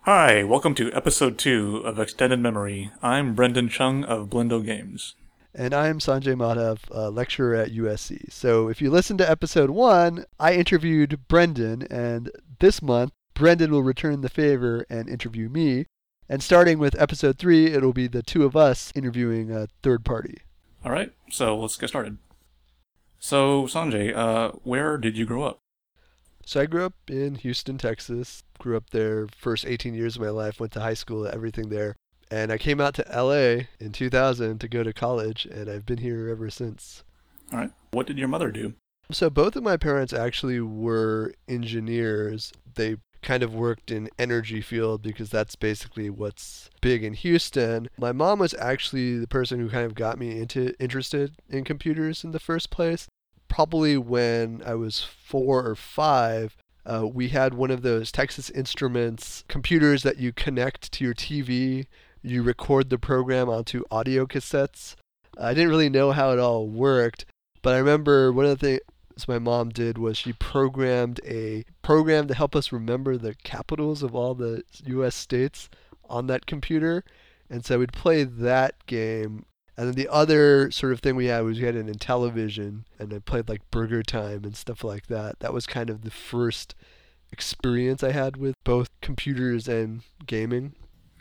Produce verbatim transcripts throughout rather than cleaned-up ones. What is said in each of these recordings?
Hi, welcome to episode two of Extended Memory. I'm Brendan Chung of Blendo Games. And I'm Sanjay Madhav, a lecturer at U S C. So if you listen to episode one, I interviewed Brendan, and this month, Brendan will return the favor and interview me. And starting with episode three, it'll be the two of us interviewing a third party. All right, so let's get started. So, Sanjay, uh, where did you grow up? So I grew up in Houston, Texas. Grew up there first eighteen years of my life, went to high school, everything there. And I came out to L A in two thousand to go to college, and I've been here ever since. All right, what did your mother do? So both of my parents actually were engineers. They kind of worked in energy field because that's basically what's big in Houston. My mom was actually the person who kind of got me into interested in computers in the first place. Probably when I was four or five, uh, we had one of those Texas Instruments computers that you connect to your T V. You record the program onto audio cassettes. I didn't really know how it all worked, but I remember one of the things my mom did was she programmed a program to help us remember the capitals of all the U S states on that computer. And so we'd play that game. And then the other sort of thing we had was we had an Intellivision, and I played like Burger Time and stuff like that. That was kind of the first experience I had with both computers and gaming.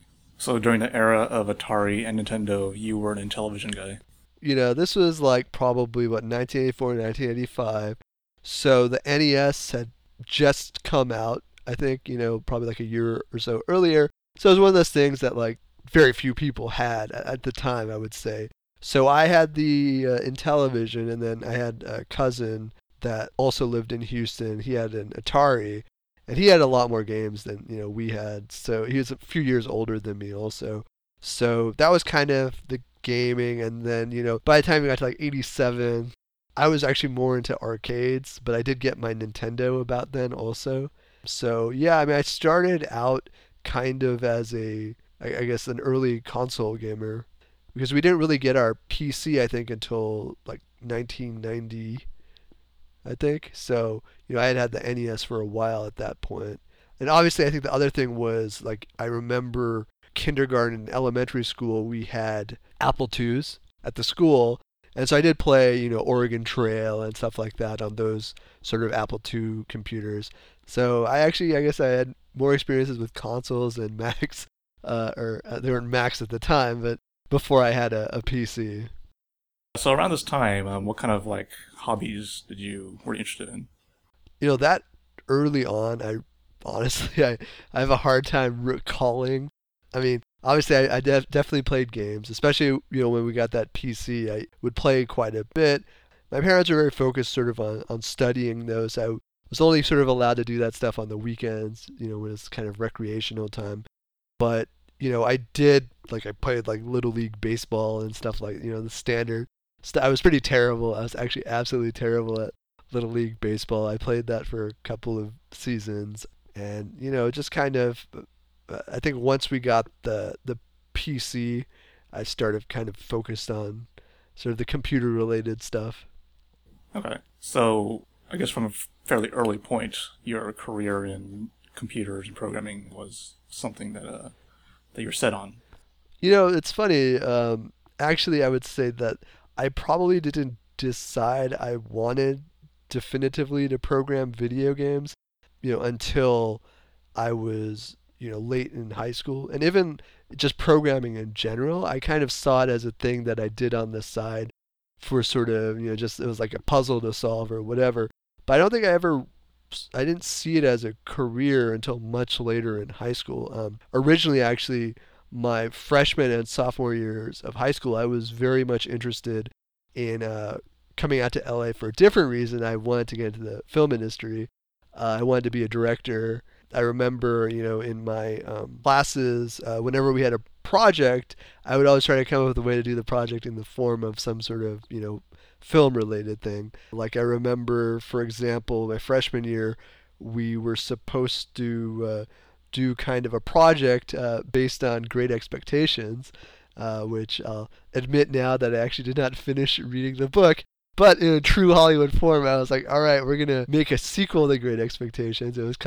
So during the era of Atari and Nintendo, you were an Intellivision guy. You know, this was like probably, what, nineteen eighty-four, nineteen eighty-five. So the N E S had just come out, I think, you know, probably like a year or so earlier. So it was one of those things that like very few people had at the time, I would say. So I had the uh, Intellivision, and then I had a cousin that also lived in Houston. He had an Atari, and he had a lot more games than, you know, we had. So he was a few years older than me also. So that was kind of the gaming. And then, you know, by the time we got to like eighty-seven, I was actually more into arcades, but I did get my Nintendo about then also. So yeah, I mean, I started out kind of as a I guess an early console gamer, because we didn't really get our P C, I think, until like nineteen ninety, I think. So, you know, I had had the N E S for a while at that point. And obviously, I think the other thing was, like, I remember kindergarten and elementary school, we had Apple twos at the school. And so I did play, you know, Oregon Trail and stuff like that on those sort of Apple two computers. So I actually, I guess I had more experiences with consoles than Macs. Uh, or uh, they weren't Macs at the time, but before I had a, a P C. So around this time, um, what kind of like hobbies did you were you interested in? You know, that early on, I honestly, I, I have a hard time recalling. I mean, obviously, I, I def- definitely played games, especially, you know, when we got that P C, I would play quite a bit. My parents were very focused sort of on, on studying those. I was only sort of allowed to do that stuff on the weekends, you know, when it's kind of recreational time. But, you know, I did, like, I played, like, Little League Baseball and stuff like, you know, the standard stuff. I was pretty terrible. I was actually absolutely terrible at Little League Baseball. I played that for a couple of seasons. And, you know, just kind of, I think once we got the, the P C, I started kind of focused on sort of the computer-related stuff. Okay. So, I guess from a fairly early point, your career in computers and programming was something that uh, that you're set on. You know, it's funny. Um, actually, I would say that I probably didn't decide I wanted definitively to program video games, you know, until I was, you know, late in high school. And even just programming in general, I kind of saw it as a thing that I did on the side for sort of, you know, just it was like a puzzle to solve or whatever. But I don't think I ever I didn't see it as a career until much later in high school. Um, originally, actually, my freshman and sophomore years of high school, I was very much interested in uh, coming out to L A for a different reason. I wanted to get into the film industry. Uh, I wanted to be a director. I remember, you know, in my um, classes, uh, whenever we had a project, I would always try to come up with a way to do the project in the form of some sort of, you know, film-related thing. Like I remember, for example, my freshman year, we were supposed to uh, do kind of a project uh, based on Great Expectations, uh, which I'll admit now that I actually did not finish reading the book. But in a true Hollywood form, I was like, all right, we're going to make a sequel to Great Expectations. It was called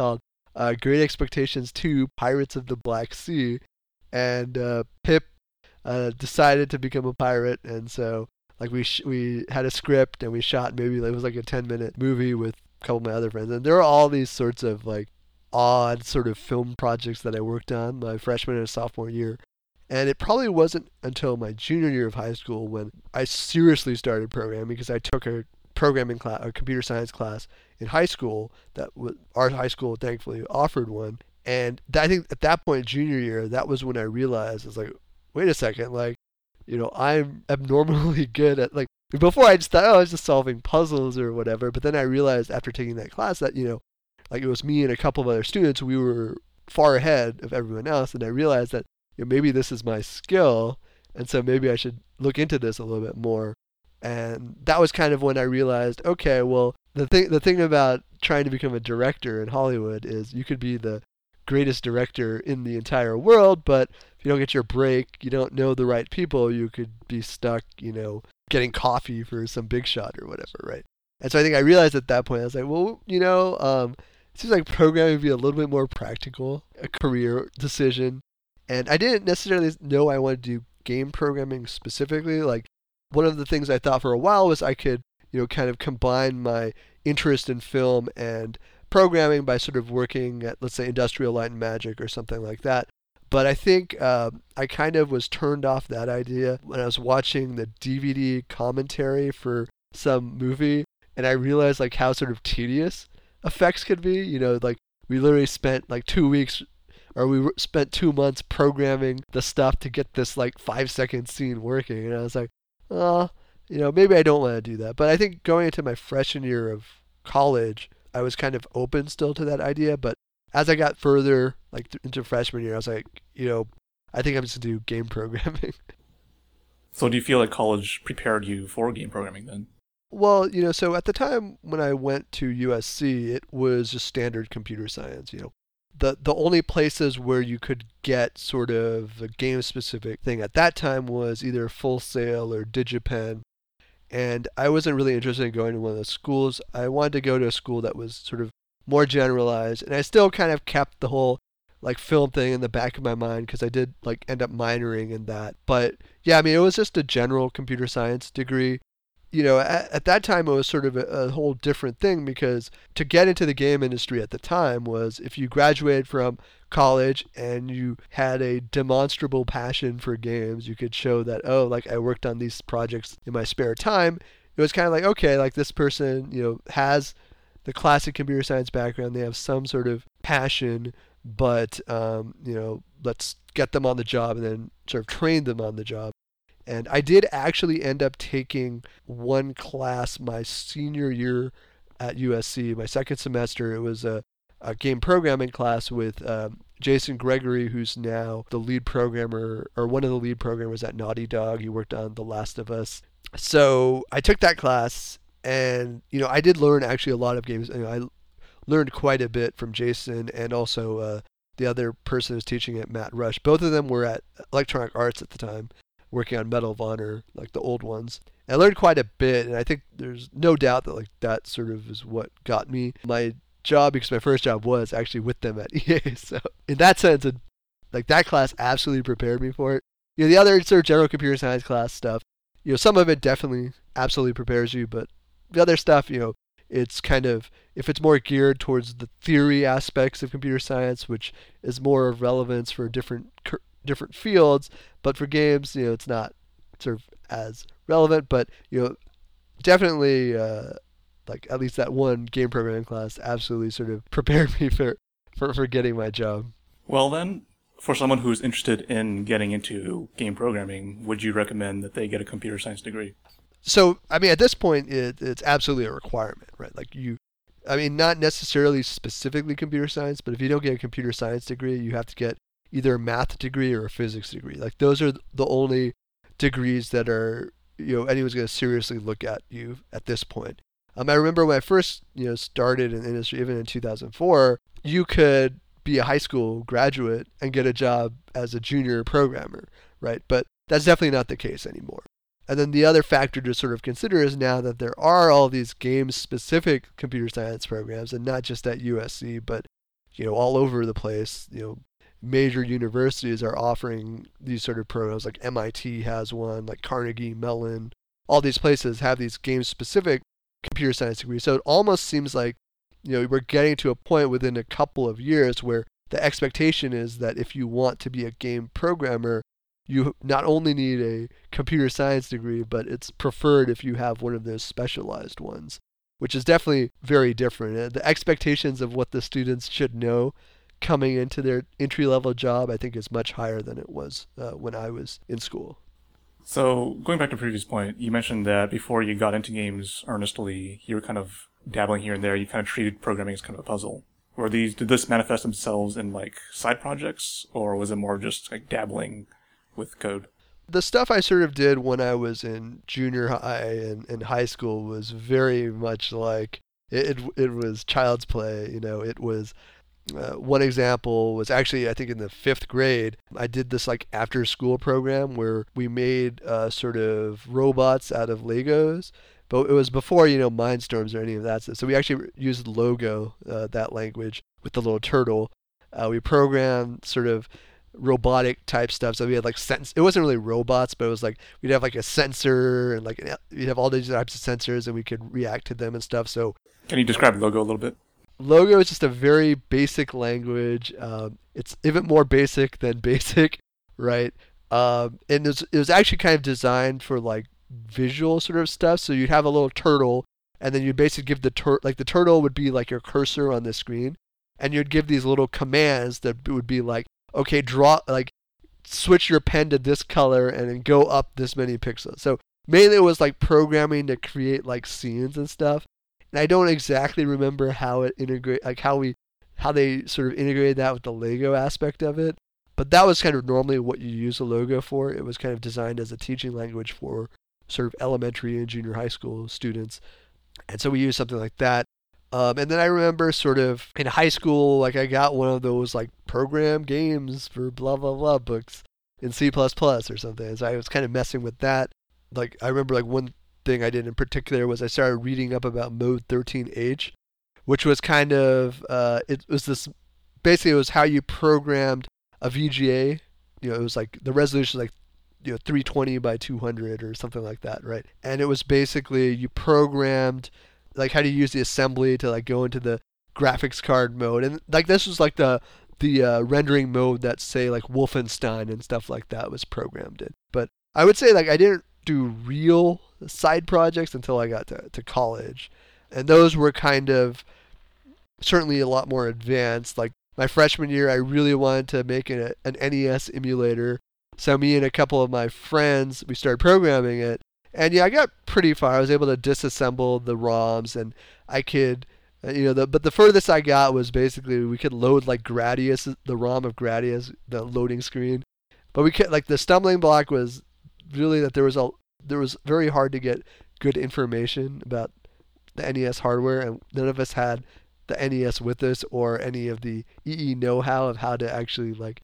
uh, Great Expectations two, Pirates of the Black Sea, and uh, Pip uh, decided to become a pirate, and so like we sh- we had a script and we shot maybe it was like a ten minute movie with a couple of my other friends, and there were all these sorts of like odd sort of film projects that I worked on my freshman and sophomore year. And it probably wasn't until my junior year of high school when I seriously started programming, because I took a programming class, a computer science class in high school. That was, our high school thankfully offered one, and I think at that point, junior year, that was when I realized, I was like, wait a second, like, you know, I'm abnormally good at, like, before I just thought, oh, I was just solving puzzles or whatever, but then I realized after taking that class that, you know, like it was me and a couple of other students, we were far ahead of everyone else, and I realized that, you know, maybe this is my skill, and so maybe I should look into this a little bit more. And that was kind of when I realized, okay, well, the thing the thing about trying to become a director in Hollywood is you could be the greatest director in the entire world, but if you don't get your break, you don't know the right people, you could be stuck, you know, getting coffee for some big shot or whatever, right? And so I think I realized at that point, I was like, well, you know, um, it seems like programming would be a little bit more practical, a career decision. And I didn't necessarily know I wanted to do game programming specifically. Like, one of the things I thought for a while was I could, you know, kind of combine my interest in film and programming by sort of working at, let's say, Industrial Light and Magic or something like that. But I think uh, I kind of was turned off that idea when I was watching the D V D commentary for some movie, and I realized like how sort of tedious effects could be. You know, like we literally spent like two weeks or we spent two months programming the stuff to get this like five second scene working. And I was like, oh, you know, maybe I don't want to do that. But I think going into my freshman year of college, I was kind of open still to that idea. But as I got further, like th- into freshman year, I was like, you know, I think I'm just going to do game programming. So do you feel like college prepared you for game programming then? Well, you know, so at the time when I went to U S C, it was just standard computer science, you know. The the only places where you could get sort of a game-specific thing at that time was either Full Sail or DigiPen. And I wasn't really interested in going to one of those schools. I wanted to go to a school that was sort of more generalized. And I still kind of kept the whole like film thing in the back of my mind because I did like end up minoring in that. But yeah, I mean, it was just a general computer science degree. You know, at, at that time it was sort of a, a whole different thing, because to get into the game industry at the time was if you graduated from college and you had a demonstrable passion for games, you could show that, oh, like I worked on these projects in my spare time. It was kind of like, okay, like this person, you know, has the classic computer science background, they have some sort of passion, but, um, you know, let's get them on the job and then sort of train them on the job. And I did actually end up taking one class my senior year at U S C, my second semester. It was a, a game programming class with um, Jason Gregory, who's now the lead programmer, or one of the lead programmers at Naughty Dog. He worked on The Last of Us. So I took that class, and you know, I did learn actually a lot of games. You know, I learned quite a bit from Jason, and also uh, the other person who was teaching it, Matt Rush. Both of them were at Electronic Arts at the time, working on Medal of Honor, like the old ones. And I learned quite a bit, and I think there's no doubt that like that sort of is what got me my job, because my first job was actually with them at E A. So in that sense, it, like that class absolutely prepared me for it. You know, the other sort of general computer science class stuff, you know, some of it definitely absolutely prepares you, but the other stuff, you know, it's kind of, if it's more geared towards the theory aspects of computer science, which is more of relevance for different different fields, but for games, you know, it's not sort of as relevant. But you know, definitely, uh, like at least that one game programming class absolutely sort of prepared me for, for, for getting my job. Well then, for someone who's interested in getting into game programming, would you recommend that they get a computer science degree? So, I mean, at this point, it, it's absolutely a requirement, right? Like you, I mean, not necessarily specifically computer science, but if you don't get a computer science degree, you have to get either a math degree or a physics degree. Like those are the only degrees that are, you know, anyone's going to seriously look at you at this point. Um, I remember when I first, you know, started in the industry, even in two thousand four, you could be a high school graduate and get a job as a junior programmer, right? But that's definitely not the case anymore. And then the other factor to sort of consider is now that there are all these game-specific computer science programs, and not just at U S C, but you know, all over the place. You know, major universities are offering these sort of programs, like M I T has one, like Carnegie Mellon. All these places have these game-specific computer science degrees. So it almost seems like, you know, we're getting to a point within a couple of years where the expectation is that if you want to be a game programmer, you not only need a computer science degree, but it's preferred if you have one of those specialized ones, which is definitely very different. The expectations of what the students should know coming into their entry-level job, I think, is much higher than it was uh, when I was in school. So going back to the previous point, you mentioned that before you got into games earnestly, you were kind of dabbling here and there. You kind of treated programming as kind of a puzzle. Were these, did this manifest themselves in like side projects, or was it more just like dabbling with code? The stuff I sort of did when I was in junior high and, and high school was very much like it, it. It was child's play. You know, it was. Uh, one example was actually, I think, in the fifth grade. I did this like after school program where we made uh, sort of robots out of Legos, but it was before, you know, Mindstorms or any of that stuff. So we actually used Logo, uh, that language, with the little turtle. Uh, we programmed sort of robotic type stuff. So we had like sens- it wasn't really robots, but it was like we'd have like a sensor and like an, we'd have all these types of sensors and we could react to them and stuff. So can you describe Logo a little bit? Logo is just a very basic language. Um, it's even more basic than basic, right? Um, and it was, it was actually kind of designed for like visual sort of stuff. So you'd have a little turtle, and then you'd basically give the tur- like the turtle would be like your cursor on the screen, and you'd give these little commands that would be like, okay, draw, like switch your pen to this color and then go up this many pixels. So mainly it was like programming to create like scenes and stuff. And I don't exactly remember how it integrate, like how we, how they sort of integrated that with the Lego aspect of it. But that was kind of normally what you use a Logo for. It was kind of designed as a teaching language for sort of elementary and junior high school students. And so we used something like that. Um, and then I remember sort of in high school, like I got one of those like program games for blah, blah, blah books in C plus plus or something. And so I was kind of messing with that. Like I remember like one thing I did in particular was I started reading up about Mode thirteen H, which was kind of, uh, it was this, basically it was how you programmed a V G A. You know, it was like, the resolution was like, you know, three twenty by two hundred or something like that, right? And it was basically, you programmed, like how to use the assembly to like go into the graphics card mode. And like this was like the, the uh, rendering mode that say like Wolfenstein and stuff like that was programmed in. But I would say like I didn't do real side projects until I got to, to college. And those were kind of certainly a lot more advanced. Like my freshman year, I really wanted to make an, an N E S emulator. So me and a couple of my friends, we started programming it. And yeah, I got pretty far. I was able to disassemble the ROMs and I could, you know, the, but the furthest I got was basically we could load like Gradius, the ROM of Gradius, the loading screen. But we could, like the stumbling block was really that there was a there was very hard to get good information about the N E S hardware, and none of us had the N E S with us or any of the E E know-how of how to actually like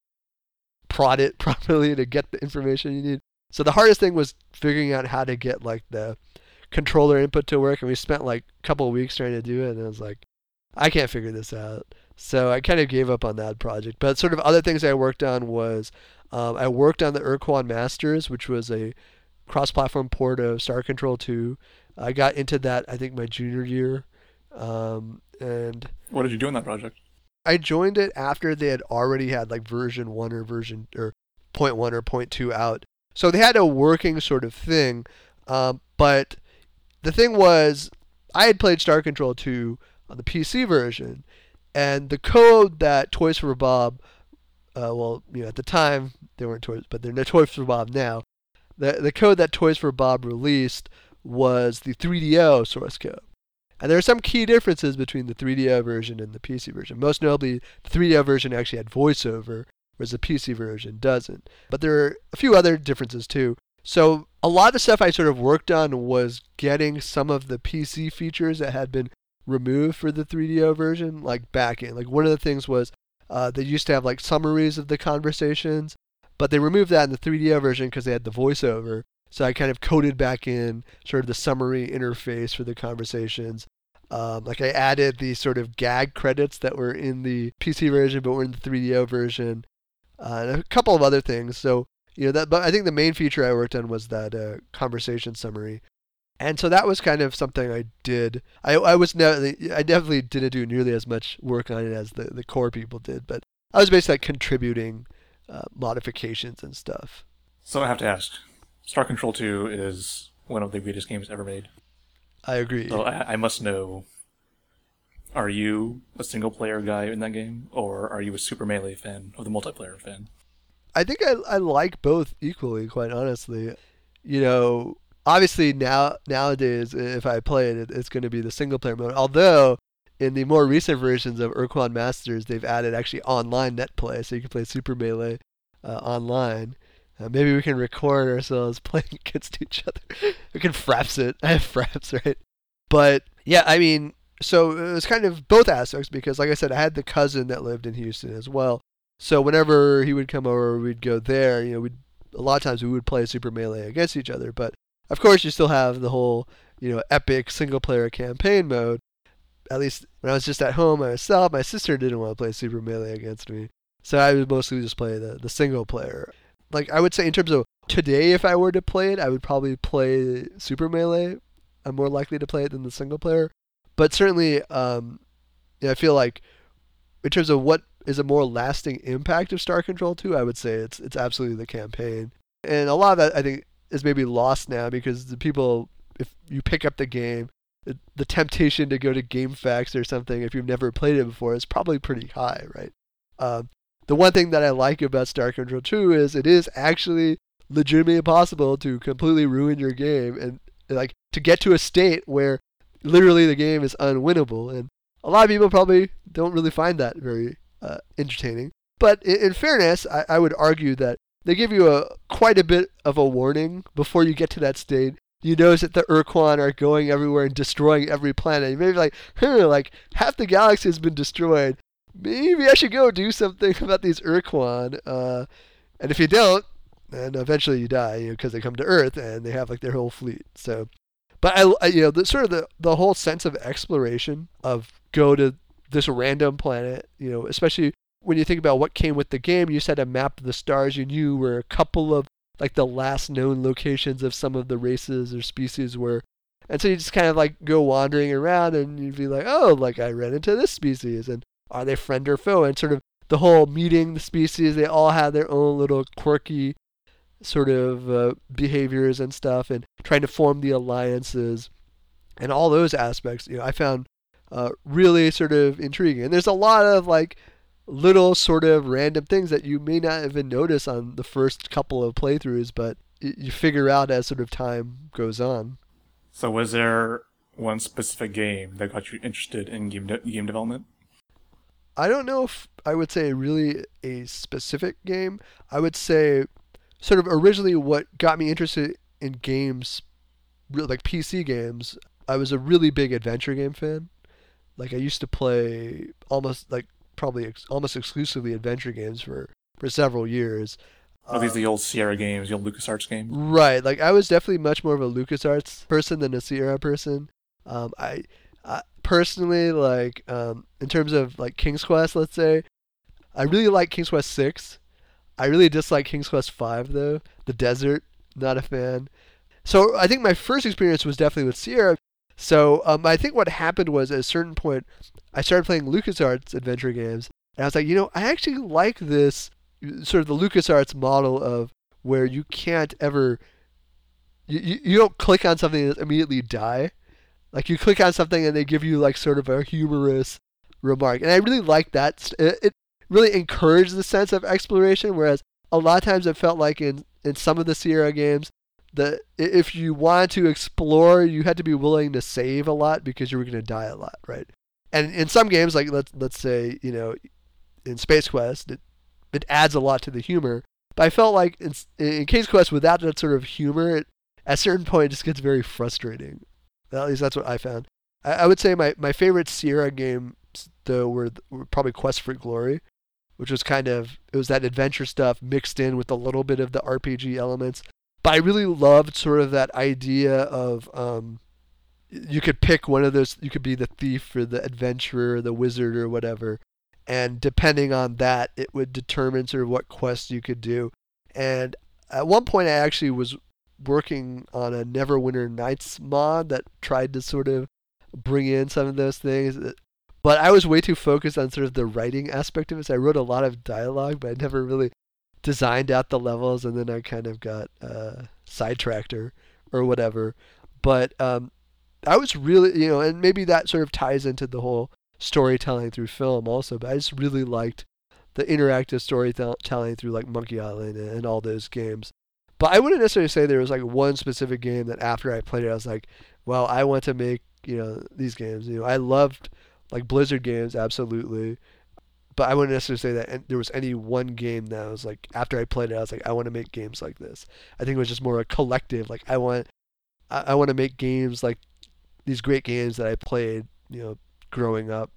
prod it properly to get the information you need. So the hardest thing was figuring out how to get like the controller input to work, and we spent like a couple of weeks trying to do it, and I was like, I can't figure this out. So I kind of gave up on that project. But sort of other things I worked on was um, I worked on the Urquan Masters, which was a cross-platform port of Star Control two. I got into that, I think, my junior year. Um, and what did you do in that project? I joined it after they had already had like version one or version or point one or point two out. So they had a working sort of thing. Um, but the thing was, I had played Star Control two on the P C version, and the code that Toys for Bob, uh, well, you know, at the time they weren't Toys, but they're Toys for Bob now. The the code that Toys for Bob released was the three D O source code. And there are some key differences between the three D O version and the P C version. Most notably, the three D O version actually had voiceover, whereas the P C version doesn't. But there are a few other differences too. So a lot of the stuff I sort of worked on was getting some of the P C features that had been removed for the three D O version, like back in. Like one of the things was uh, they used to have like summaries of the conversations, but they removed that in the three D O version because they had the voiceover. So I kind of coded back in sort of the summary interface for the conversations. Um, like I added the sort of gag credits that were in the P C version, but were in the three D O version, uh, and a couple of other things. So you know that, but I think the main feature I worked on was that uh, conversation summary, and so that was kind of something I did. I I was ne- I definitely didn't do nearly as much work on it as the the core people did, but I was basically like contributing uh, modifications and stuff. So I have to ask, Star Control two is one of the greatest games ever made. I agree. So I, I must know, are you a single-player guy in that game, or are you a Super Melee fan or the multiplayer fan? I think I, I like both equally, quite honestly. You know, obviously now nowadays, if I play it, it's going to be the single-player mode. Although, in the more recent versions of Urquan Masters, they've added actually online net play, so you can play Super Melee uh, online. Uh, maybe we can record ourselves playing against each other. We can fraps it. I have fraps, right? But yeah, I mean, so it was kind of both aspects because, like I said, I had the cousin that lived in Houston as well. So whenever he would come over, we'd go there. You know, we'd a lot of times we would play Super Melee against each other. But of course, you still have the whole, you know, epic single-player campaign mode. At least when I was just at home myself, my sister didn't want to play Super Melee against me, so I would mostly just play the the single player. Like, I would say in terms of today, if I were to play it, I would probably play Super Melee. I'm more likely to play it than the single player. But certainly, um, yeah, I feel like in terms of what is a more lasting impact of Star Control two, I would say it's it's absolutely the campaign. And a lot of that, I think, is maybe lost now because the people, if you pick up the game, the, the temptation to go to GameFAQs or something, if you've never played it before, is probably pretty high, right? Um, The one thing that I like about Star Control two is it is actually legitimately possible to completely ruin your game and like to get to a state where literally the game is unwinnable. And a lot of people probably don't really find that very uh, entertaining. But in, in fairness, I, I would argue that they give you a quite a bit of a warning before you get to that state. You notice that the Urquan are going everywhere and destroying every planet. You may be like, huh, like half the galaxy has been destroyed. Maybe I should go do something about these Urquan. Uh, and if you don't, then eventually you die, you know, because they come to Earth and they have like their whole fleet. So, but I, I you know, the sort of the, the whole sense of exploration of go to this random planet, you know, especially when you think about what came with the game, you said a map of the stars you knew where a couple of like the last known locations of some of the races or species were. And so you just kind of like go wandering around and you'd be like, oh, like I ran into this species and are they friend or foe? And sort of the whole meeting the species, they all have their own little quirky sort of uh, behaviors and stuff, and trying to form the alliances and all those aspects, you know, I found uh, really sort of intriguing. And there's a lot of like little sort of random things that you may not even notice on the first couple of playthroughs, but you figure out as sort of time goes on. So was there one specific game that got you interested in game de- game development? I don't know if I would say really a specific game. I would say sort of originally what got me interested in games, like P C games, I was a really big adventure game fan. Like I used to play almost like probably ex- almost exclusively adventure games for, for several years. Are these the old Sierra games, the old LucasArts games? Right. Like I was definitely much more of a LucasArts person than a Sierra person. Um, I, I personally like um, in terms of like King's Quest, let's say, I really like King's Quest six. I really dislike King's Quest five though. The Desert, not a fan. So I think my first experience was definitely with Sierra. So um, I think what happened was at a certain point, I started playing LucasArts adventure games, and I was like, you know, I actually like this sort of the LucasArts model of where you can't ever, you, you, you don't click on something and immediately die. Like you click on something and they give you like sort of a humorous remark. And I really liked that. It, it really encouraged the sense of exploration, whereas a lot of times it felt like in, in some of the Sierra games, that if you wanted to explore, you had to be willing to save a lot because you were going to die a lot, right? And in some games, like let's let's say, you know, in Space Quest, it, it adds a lot to the humor. But I felt like in, in King's Quest, without that sort of humor, it, at a certain point, it just gets very frustrating. At least that's what I found. I, I would say my, my favorite Sierra games, though, were, were probably Quest for Glory, which was kind of, it was that adventure stuff mixed in with a little bit of the R P G elements. But I really loved sort of that idea of um, you could pick one of those. You could be the thief or the adventurer or the wizard or whatever, and depending on that, it would determine sort of what quests you could do. And at one point, I actually was working on a Neverwinter Nights mod that tried to sort of bring in some of those things. But I was way too focused on sort of the writing aspect of it. So I wrote a lot of dialogue, but I never really designed out the levels, and then I kind of got uh, sidetracked or, or whatever. But um, I was really, you know, and maybe that sort of ties into the whole storytelling through film also, but I just really liked the interactive storytelling through like Monkey Island and all those games. But I wouldn't necessarily say there was like one specific game that after I played it, I was like, well, I want to make, you know, these games. You know, I loved like Blizzard games, absolutely. But I wouldn't necessarily say that there was any one game that I was like, after I played it, I was like, I want to make games like this. I think it was just more a collective. Like I want, I, I want to make games like these great games that I played, you know, growing up.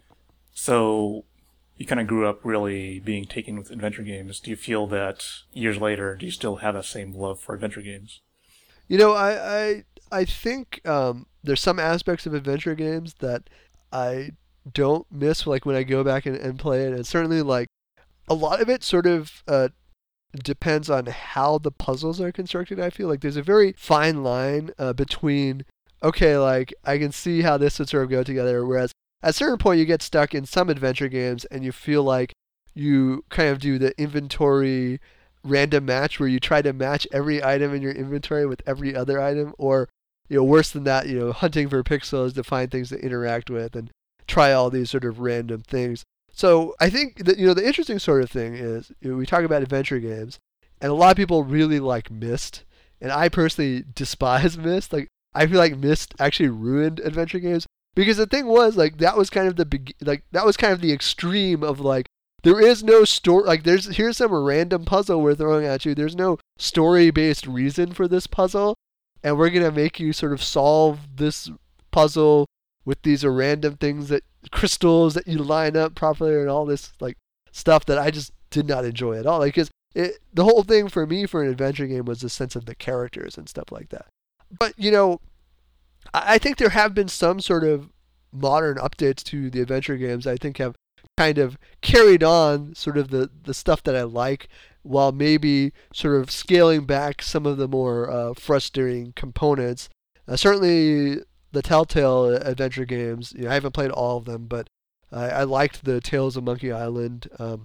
So you kind of grew up really being taken with adventure games. Do you feel that years later, do you still have that same love for adventure games? You know, I I, I think um, there's some aspects of adventure games that I don't miss, like when I go back and, and play it. And certainly, like a lot of it sort of uh, depends on how the puzzles are constructed. I feel like there's a very fine line uh, between, okay, like I can see how this would sort of go together, whereas at a certain point, you get stuck in some adventure games and you feel like you kind of do the inventory random match where you try to match every item in your inventory with every other item, or, you know, worse than that, you know, hunting for pixels to find things to interact with and try all these sort of random things. So I think that, you know, the interesting sort of thing is, you know, we talk about adventure games and a lot of people really like Myst, and I personally despise Myst. Like, I feel like Myst actually ruined adventure games. Because the thing was, like, that was kind of the big, like that was kind of the extreme of like, there is no story. Like, there's here's some random puzzle we're throwing at you. There's no story-based reason for this puzzle, and we're gonna make you sort of solve this puzzle with these random things, that crystals that you line up properly and all this like stuff that I just did not enjoy at all. Like, because it, the whole thing for me for an adventure game was the sense of the characters and stuff like that. But you know, I think there have been some sort of modern updates to the adventure games I think have kind of carried on sort of the, the stuff that I like, while maybe sort of scaling back some of the more uh, frustrating components. Uh, certainly the Telltale adventure games, you know, I haven't played all of them, but I, I liked the Tales of Monkey Island um,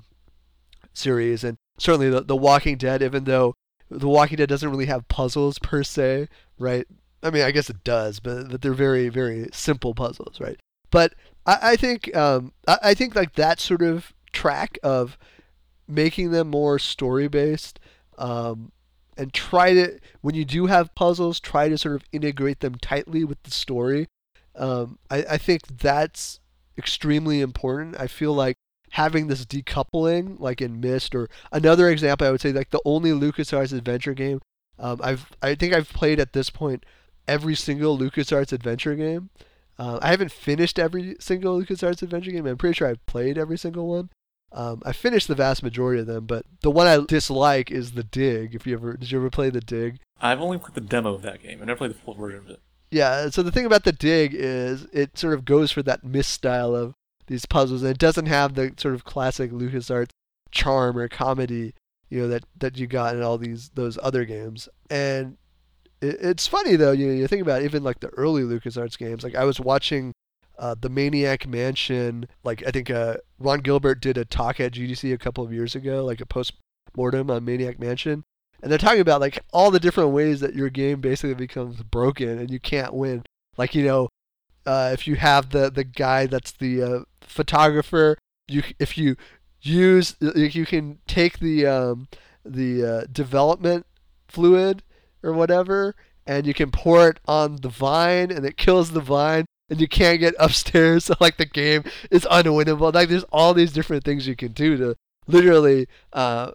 series, and certainly the, the Walking Dead, even though The Walking Dead doesn't really have puzzles per se, right? I mean, I guess it does, but, but they're very, very simple puzzles, right? But I, I think um, I, I think like that sort of track of making them more story based, um, and try to, when you do have puzzles, try to sort of integrate them tightly with the story. Um, I, I think that's extremely important. I feel like having this decoupling, like in Myst, or another example, I would say like the only LucasArts adventure game um, I've I think I've played at this point every single LucasArts adventure game. Uh, I haven't finished every single LucasArts adventure game. I'm pretty sure I've played every single one. Um, I finished the vast majority of them, but the one I dislike is The Dig. If you ever did you ever play The Dig? I've only played the demo of that game. I never played the full version of it. Yeah. So the thing about The Dig is it sort of goes for that Myst style of these puzzles, and it doesn't have the sort of classic LucasArts charm or comedy, you know, that, that you got in all these those other games. And it, it's funny though, you know, you think about it, even like the early LucasArts games. Like I was watching uh, the Maniac Mansion. Like I think uh, Ron Gilbert did a talk at G D C a couple of years ago, like a post mortem on Maniac Mansion, and they're talking about like all the different ways that your game basically becomes broken and you can't win. Like, you know, uh, if you have the the guy that's the uh, photographer, you if you use you can take the um, the uh, development fluid or whatever, and you can pour it on the vine, and it kills the vine, and you can't get upstairs. So like the game is unwinnable. Like there's all these different things you can do to literally uh,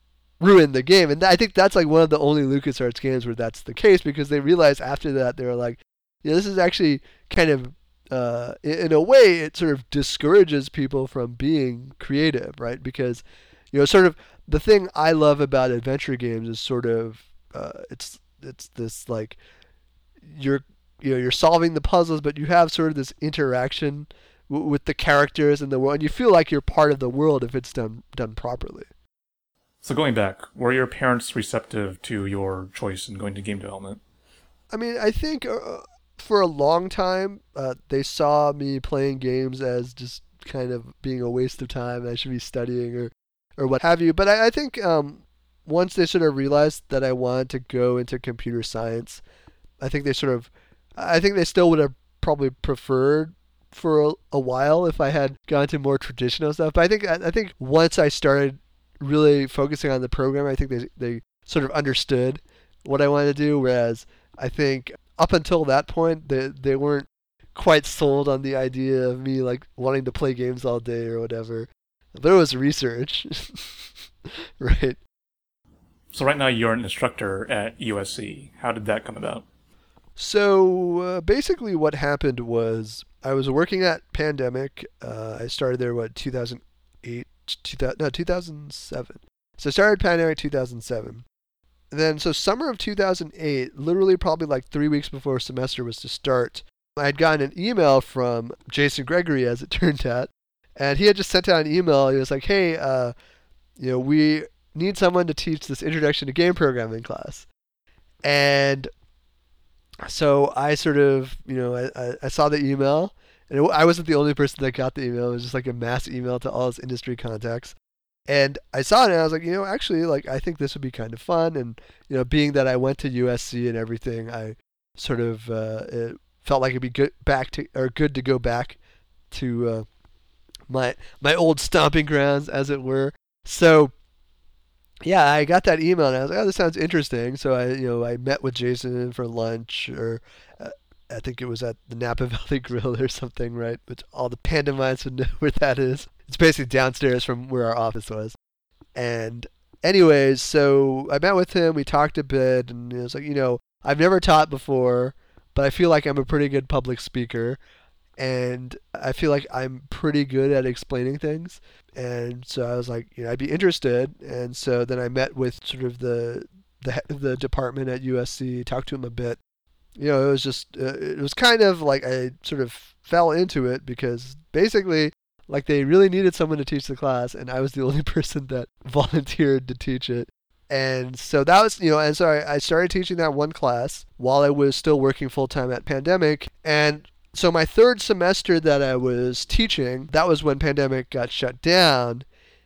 ruin the game, and I think that's like one of the only LucasArts games where that's the case, because they realized after that they were like, yeah, this is actually kind of uh, in a way it sort of discourages people from being creative, right? Because, you know, sort of the thing I love about adventure games is sort of uh, it's it's this like you're you know, you're solving the puzzles, but you have sort of this interaction w- with the characters in the world, and you feel like you're part of the world if it's done done properly. So going back, were your parents receptive to your choice in going to game development? I mean, I think uh, for a long time, uh, they saw me playing games as just kind of being a waste of time. I should be studying or, or what have you. But I, I think um, once they sort of realized that I wanted to go into computer science, I think they sort of, I think they still would have probably preferred for a, a while if I had gone to more traditional stuff. But I think I, I think once I started really focusing on the program, I think they they sort of understood what I wanted to do. Whereas I think up until that point, they they weren't quite sold on the idea of me like wanting to play games all day or whatever. But it was research, right? So right now you're an instructor at U S C. How did that come about? So uh, basically, what happened was I was working at Pandemic. Uh, I started there what two thousand eight, two thousand, no two thousand seven. So I started Pandemic two thousand seven. Then, so summer of two thousand eight, literally probably like three weeks before semester was to start, I had gotten an email from Jason Gregory, as it turned out, and he had just sent out an email. He was like, "Hey, uh, you know, we need someone to teach this introduction to game programming class." And so I sort of, you know, I, I saw the email, and it, I wasn't the only person that got the email. It was just like a mass email to all his industry contacts. And I saw it and I was like, you know, actually, like, I think this would be kind of fun. And, you know, being that I went to U S C and everything, I sort of uh, it felt like it'd be good back to or good to go back to uh, my my old stomping grounds, as it were. So, yeah, I got that email and I was like, oh, this sounds interesting. So I, you know, I met with Jason for lunch, or uh, I think it was at the Napa Valley Grill or something, right? Which all the Panda minds would know where that is. It's basically downstairs from where our office was. And anyways, so I met with him, we talked a bit, and it was like, you know, I've never taught before, but I feel like I'm a pretty good public speaker, and I feel like I'm pretty good at explaining things. And so I was like, you know, I'd be interested. And so then I met with sort of the the head of the department at U S C, talked to him a bit. You know, it was just, uh, it was kind of like I sort of fell into it because basically, like, they really needed someone to teach the class, and I was the only person that volunteered to teach it. And so that was, you know, and so I, I started teaching that one class while I was still working full-time at Pandemic. And so my third semester that I was teaching, that was when Pandemic got shut down.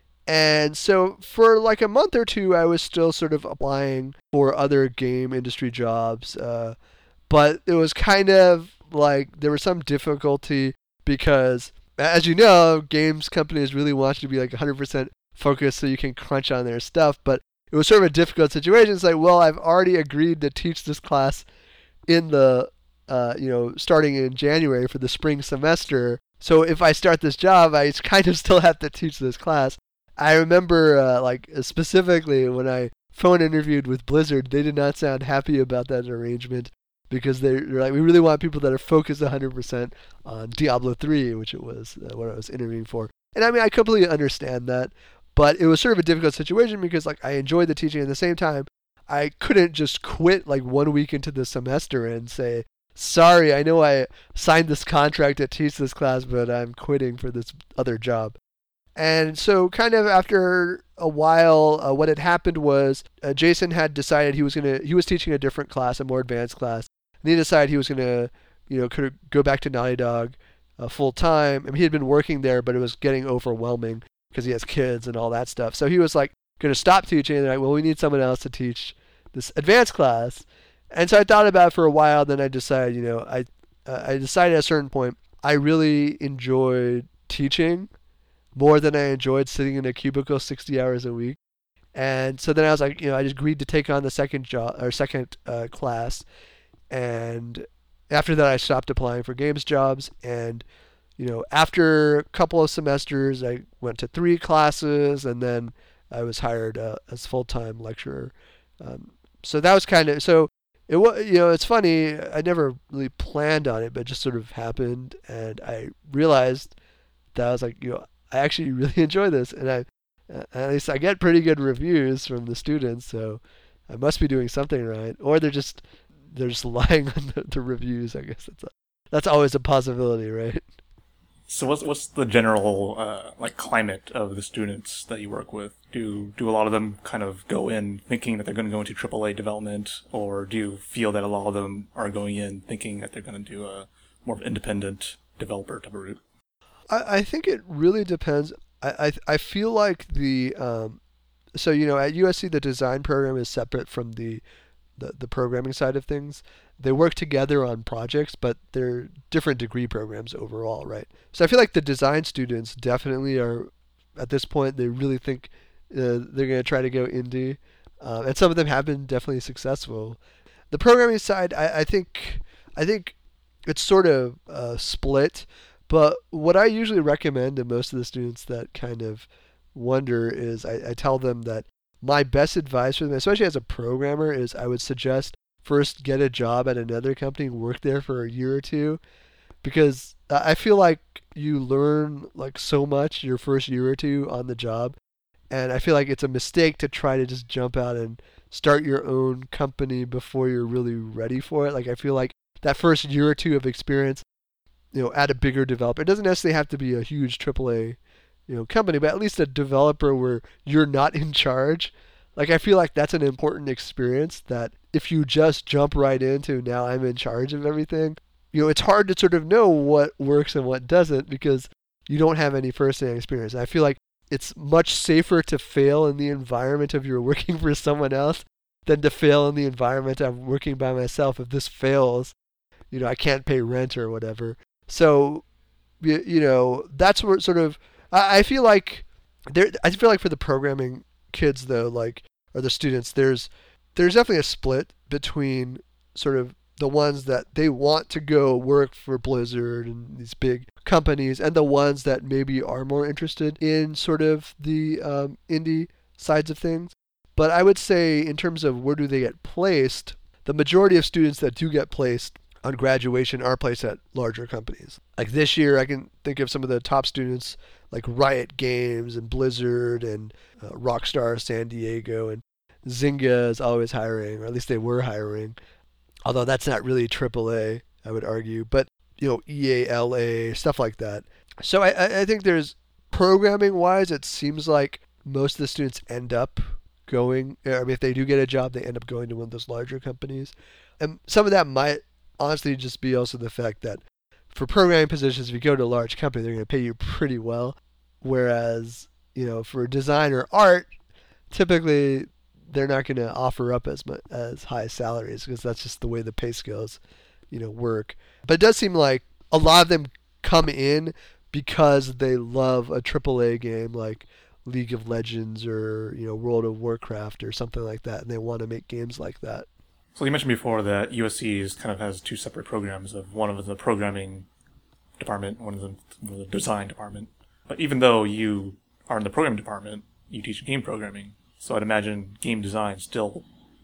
And so for like a month or two, I was still sort of applying for other game industry jobs. Uh, but it was kind of like there was some difficulty because, as you know, games companies really want you to be like one hundred percent focused so you can crunch on their stuff. But it was sort of a difficult situation. It's like, well, I've already agreed to teach this class in the, uh, you know, starting in January for the spring semester. So if I start this job, I kind of still have to teach this class. I remember, uh, like, specifically when I phone interviewed with Blizzard, they did not sound happy about that arrangement. Because they're, they're like, we really want people that are focused one hundred percent on Diablo three, which it was uh, what I was interviewing for. And I mean, I completely understand that, but it was sort of a difficult situation because, like, I enjoyed the teaching. At the same time, I couldn't just quit like one week into the semester and say, sorry, I know I signed this contract to teach this class, but I'm quitting for this other job. And so kind of after a while, uh, what had happened was uh, Jason had decided he was going to, he was teaching a different class, a more advanced class. And he decided he was going to, you know, could go back to Naughty Dog uh, full time. I mean, he had been working there, but it was getting overwhelming because he has kids and all that stuff. So he was like going to stop teaching. And they're like, well, we need someone else to teach this advanced class. And so I thought about it for a while. Then I decided, you know, I uh, I decided at a certain point I really enjoyed teaching more than I enjoyed sitting in a cubicle sixty hours a week. And so then I was like, you know, I just agreed to take on the second job or second uh, class. And after that, I stopped applying for games jobs. And, you know, after a couple of semesters, I went to three classes, and then I was hired uh, as full-time lecturer. Um, so that was kind of, so it was, you know, it's funny. I never really planned on it, but it just sort of happened. And I realized that I was like, you know, I actually really enjoy this. And I, at least I get pretty good reviews from the students. So I must be doing something right. Or they're just, they're just lying on the, the reviews. I guess that's a, that's always a possibility, right? So what's what's the general uh, like climate of the students that you work with? Do do a lot of them kind of go in thinking that they're going to go into triple A development, or do you feel that a lot of them are going in thinking that they're going to do a more independent developer type of route? I, I think it really depends. I, I I feel like the um, so you know at U S C the design program is separate from the, the the programming side of things. They work together on projects, but they're different degree programs overall, right? So I feel like the design students definitely are, at this point, they really think uh, they're going to try to go indie. Uh, and some of them have been definitely successful. The programming side, I, I think I think it's sort of uh, split. But what I usually recommend to most of the students that kind of wonder is I, I tell them that my best advice for them, especially as a programmer, is I would suggest first get a job at another company and work there for a year or two, because I feel like you learn like so much your first year or two on the job, and I feel like it's a mistake to try to just jump out and start your own company before you're really ready for it. Like I feel like that first year or two of experience, you know, at a bigger developer, it doesn't necessarily have to be a huge triple A, you know, company, but at least a developer where you're not in charge. Like I feel like that's an important experience that if you just jump right into now I'm in charge of everything, you know, it's hard to sort of know what works and what doesn't because you don't have any first-hand experience. And I feel like it's much safer to fail in the environment of you're working for someone else than to fail in the environment I'm working by myself. If this fails, you know, I can't pay rent or whatever. So, you, you know, that's where sort of, I, I feel like there, I feel like for the programming kids though, like, or the students, there's there's definitely a split between sort of the ones that they want to go work for Blizzard and these big companies, and the ones that maybe are more interested in sort of the um, indie sides of things. But I would say in terms of where do they get placed, the majority of students that do get placed on graduation are placed at larger companies. Like this year, I can think of some of the top students like Riot Games and Blizzard and uh, Rockstar San Diego, and Zynga is always hiring, or at least they were hiring. Although that's not really triple A, I would argue. But, you know, E A L A, stuff like that. So I, I think there's, programming-wise, it seems like most of the students end up going, I mean, if they do get a job, they end up going to one of those larger companies. And some of that might honestly just be also the fact that for programming positions, if you go to a large company, they're going to pay you pretty well. Whereas, you know, for design or art, typically they're not going to offer up as much, as high salaries because that's just the way the pay scales, you know, work. But it does seem like a lot of them come in because they love a triple A game like League of Legends or, you know, World of Warcraft or something like that, and they want to make games like that. So you mentioned before that U S C is kind of has two separate programs. Of one of the programming department, one of the, the design department. But even though you are in the programming department, you teach game programming. So I'd imagine game design still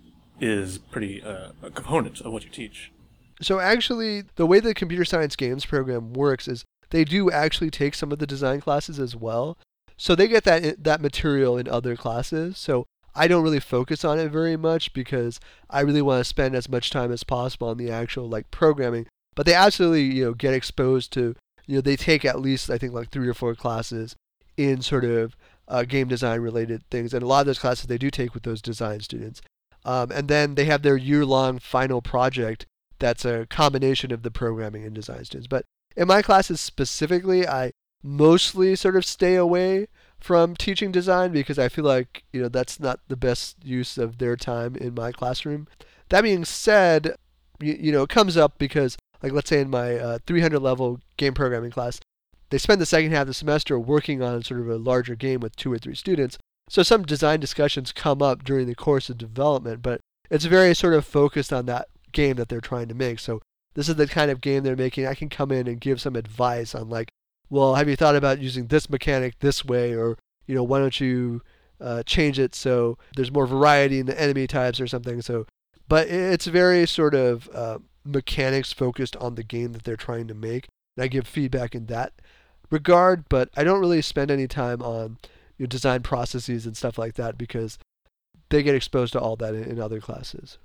is pretty uh, a component of what you teach. So actually, the way the computer science games program works is they do actually take some of the design classes as well. So they get that that material in other classes. So I don't really focus on it very much because I really want to spend as much time as possible on the actual like programming. But they absolutely, you know, get exposed to, you know, they take at least I think like three or four classes in sort of uh, game design related things, and a lot of those classes they do take with those design students. Um, and then they have their year-long final project that's a combination of the programming and design students. But in my classes specifically, I mostly sort of stay away from teaching design because I feel like, you know, that's not the best use of their time in my classroom. That being said, you, you know, it comes up because, like, let's say in my uh, three hundred level game programming class, they spend the second half of the semester working on sort of a larger game with two or three students. So some design discussions come up during the course of development, but it's very sort of focused on that game that they're trying to make. So this is the kind of game they're making. I can come in and give some advice on like, well, have you thought about using this mechanic this way? Or, you know, why don't you uh, change it so there's more variety in the enemy types or something. So, but it's very sort of uh, mechanics focused on the game that they're trying to make. And I give feedback in that regard, but I don't really spend any time on, you know, design processes and stuff like that because they get exposed to all that in, in other classes.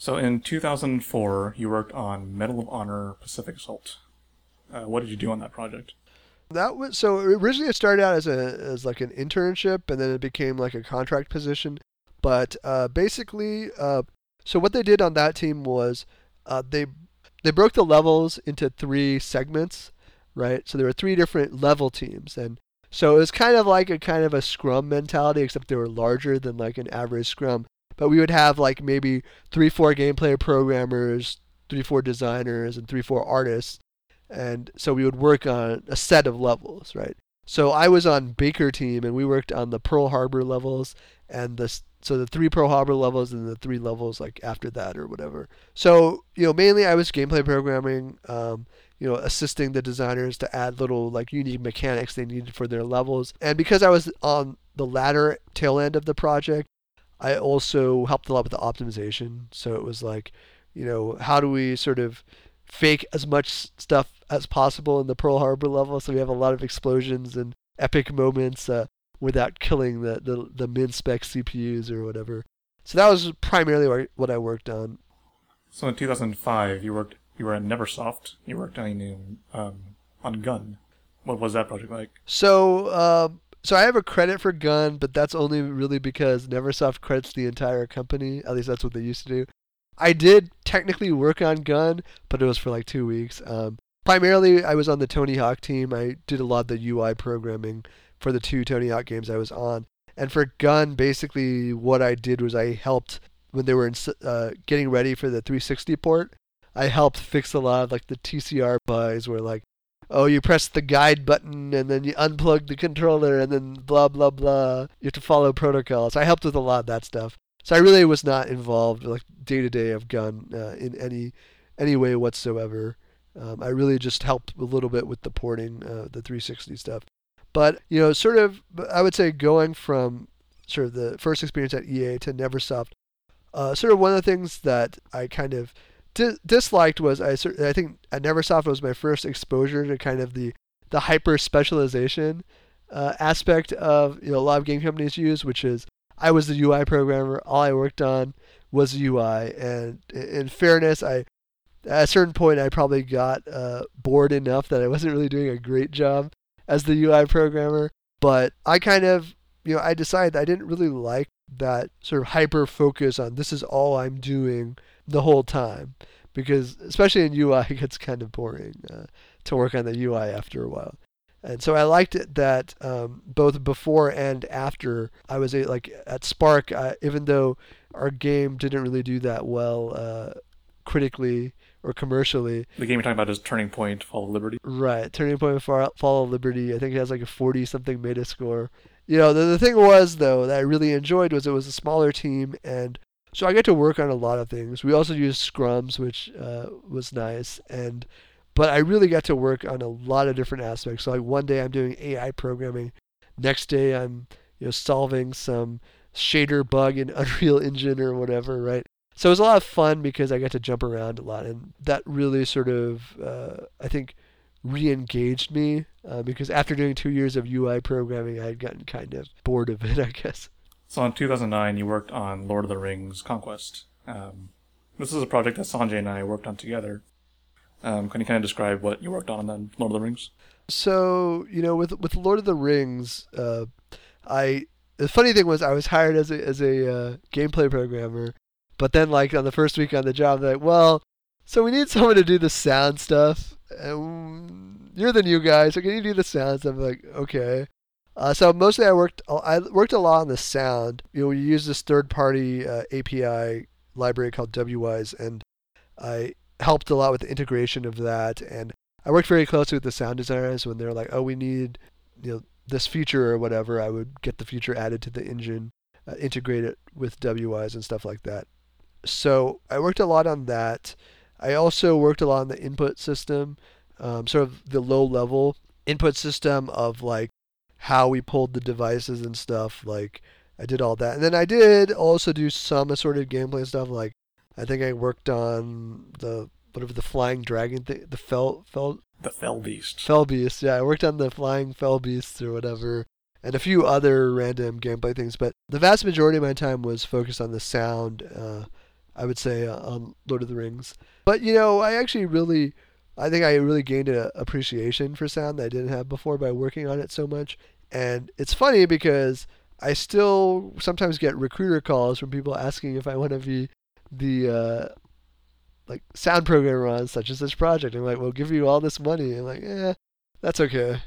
So in two thousand four, you worked on Medal of Honor Pacific Assault. Uh, what did you do on that project? That was so originally it started out as a as like an internship, and then it became like a contract position. But uh, basically, uh, so what they did on that team was uh, they they broke the levels into three segments, right? So there were three different level teams, and so it was kind of like a kind of a scrum mentality, except they were larger than like an average scrum. But we would have like maybe three, four gameplay programmers, three, four designers, and three, four artists. And so we would work on a set of levels, right? So I was on Baker team, and we worked on the Pearl Harbor levels, and the so the three Pearl Harbor levels and the three levels like after that or whatever. So you know, mainly I was gameplay programming, um, you know, assisting the designers to add little like unique mechanics they needed for their levels. And because I was on the latter tail end of the project, I also helped a lot with the optimization. So it was like, you know, how do we sort of fake as much stuff as possible in the Pearl Harbor level, so we have a lot of explosions and epic moments uh, without killing the, the, the min-spec C P Us or whatever. So that was primarily what I worked on. So in two thousand five, you worked you were at Neversoft. You worked on um, on Gun. What was that project like? So um, so I have a credit for Gun, but that's only really because Neversoft credits the entire company. At least that's what they used to do. I did technically work on Gun, but it was for like two weeks. Um, primarily, I was on the Tony Hawk team. I did a lot of the U I programming for the two Tony Hawk games I was on. And for Gun, basically what I did was I helped when they were in, uh, getting ready for the three sixty port. I helped fix a lot of like the T C R bugs where like, oh, you press the guide button and then you unplug the controller and then blah, blah, blah. You have to follow protocols. I helped with a lot of that stuff. So I really was not involved like day to day of Gun uh, in any any way whatsoever. Um, I really just helped a little bit with the porting, uh, the three sixty stuff. But you know, sort of, I would say going from sort of the first experience at E A to Neversoft, uh, sort of one of the things that I kind of di- disliked was I I think at Neversoft was my first exposure to kind of the the hyper specialization uh, aspect of you know a lot of game companies use, which is I was the U I programmer. All I worked on was the U I, and in fairness, I at a certain point I probably got uh, bored enough that I wasn't really doing a great job as the U I programmer. But I kind of, you know, I decided I didn't really like that sort of hyper focus on this is all I'm doing the whole time, because especially in U I, it gets kind of boring uh, to work on the U I after a while. And so I liked it that um, both before and after I was a, like at Spark, I, even though our game didn't really do that well uh, critically or commercially. The game you're talking about is Turning Point: Fall of Liberty. Right, Turning Point: Fall of Liberty. I think it has like a forty something Metascore. You know, the, the thing was though that I really enjoyed was it was a smaller team, and so I get to work on a lot of things. We also used scrums, which uh, was nice, and but I really got to work on a lot of different aspects. So like one day I'm doing A I programming, next day I'm you know solving some shader bug in Unreal Engine or whatever, right? So it was a lot of fun because I got to jump around a lot, and that really sort of uh, I think re-engaged me uh, because after doing two years of U I programming, I had gotten kind of bored of it, I guess. So in two thousand nine, you worked on Lord of the Rings: Conquest. Um, this is a project that Sanjay and I worked on together. Um, can you kind of describe what you worked on in Lord of the Rings? So, you know, with with Lord of the Rings, uh, I the funny thing was I was hired as a as a uh, gameplay programmer, but then like on the first week on the job, they're like, well, so we need someone to do the sound stuff. And you're the new guy, so can you do the sound stuff? I'm like, okay. Uh, so mostly I worked I worked a lot on the sound. You know, we use this third party uh, A P I library called WWise, and I helped a lot with the integration of that, and I worked very closely with the sound designers when they're like, oh, we need you know this feature or whatever. I would get the feature added to the engine, uh, integrate it with WWise and stuff like that. So I worked a lot on that. I also worked a lot on the input system, um, sort of the low level input system of like how we pulled the devices and stuff. Like I did all that, and then I did also do some assorted gameplay stuff. Like I think I worked on the whatever the flying dragon thing, the fell fell the fell beast. Fell beast, yeah. I worked on the flying fell beasts or whatever, and a few other random gameplay things. But the vast majority of my time was focused on the sound, uh, I would say, uh, on Lord of the Rings. But, you know, I actually really, I think I really gained an appreciation for sound that I didn't have before by working on it so much. And it's funny because I still sometimes get recruiter calls from people asking if I want to be the uh, like sound programmer on such and such project. I'm like, we'll give you all this money. I'm like, yeah, that's okay.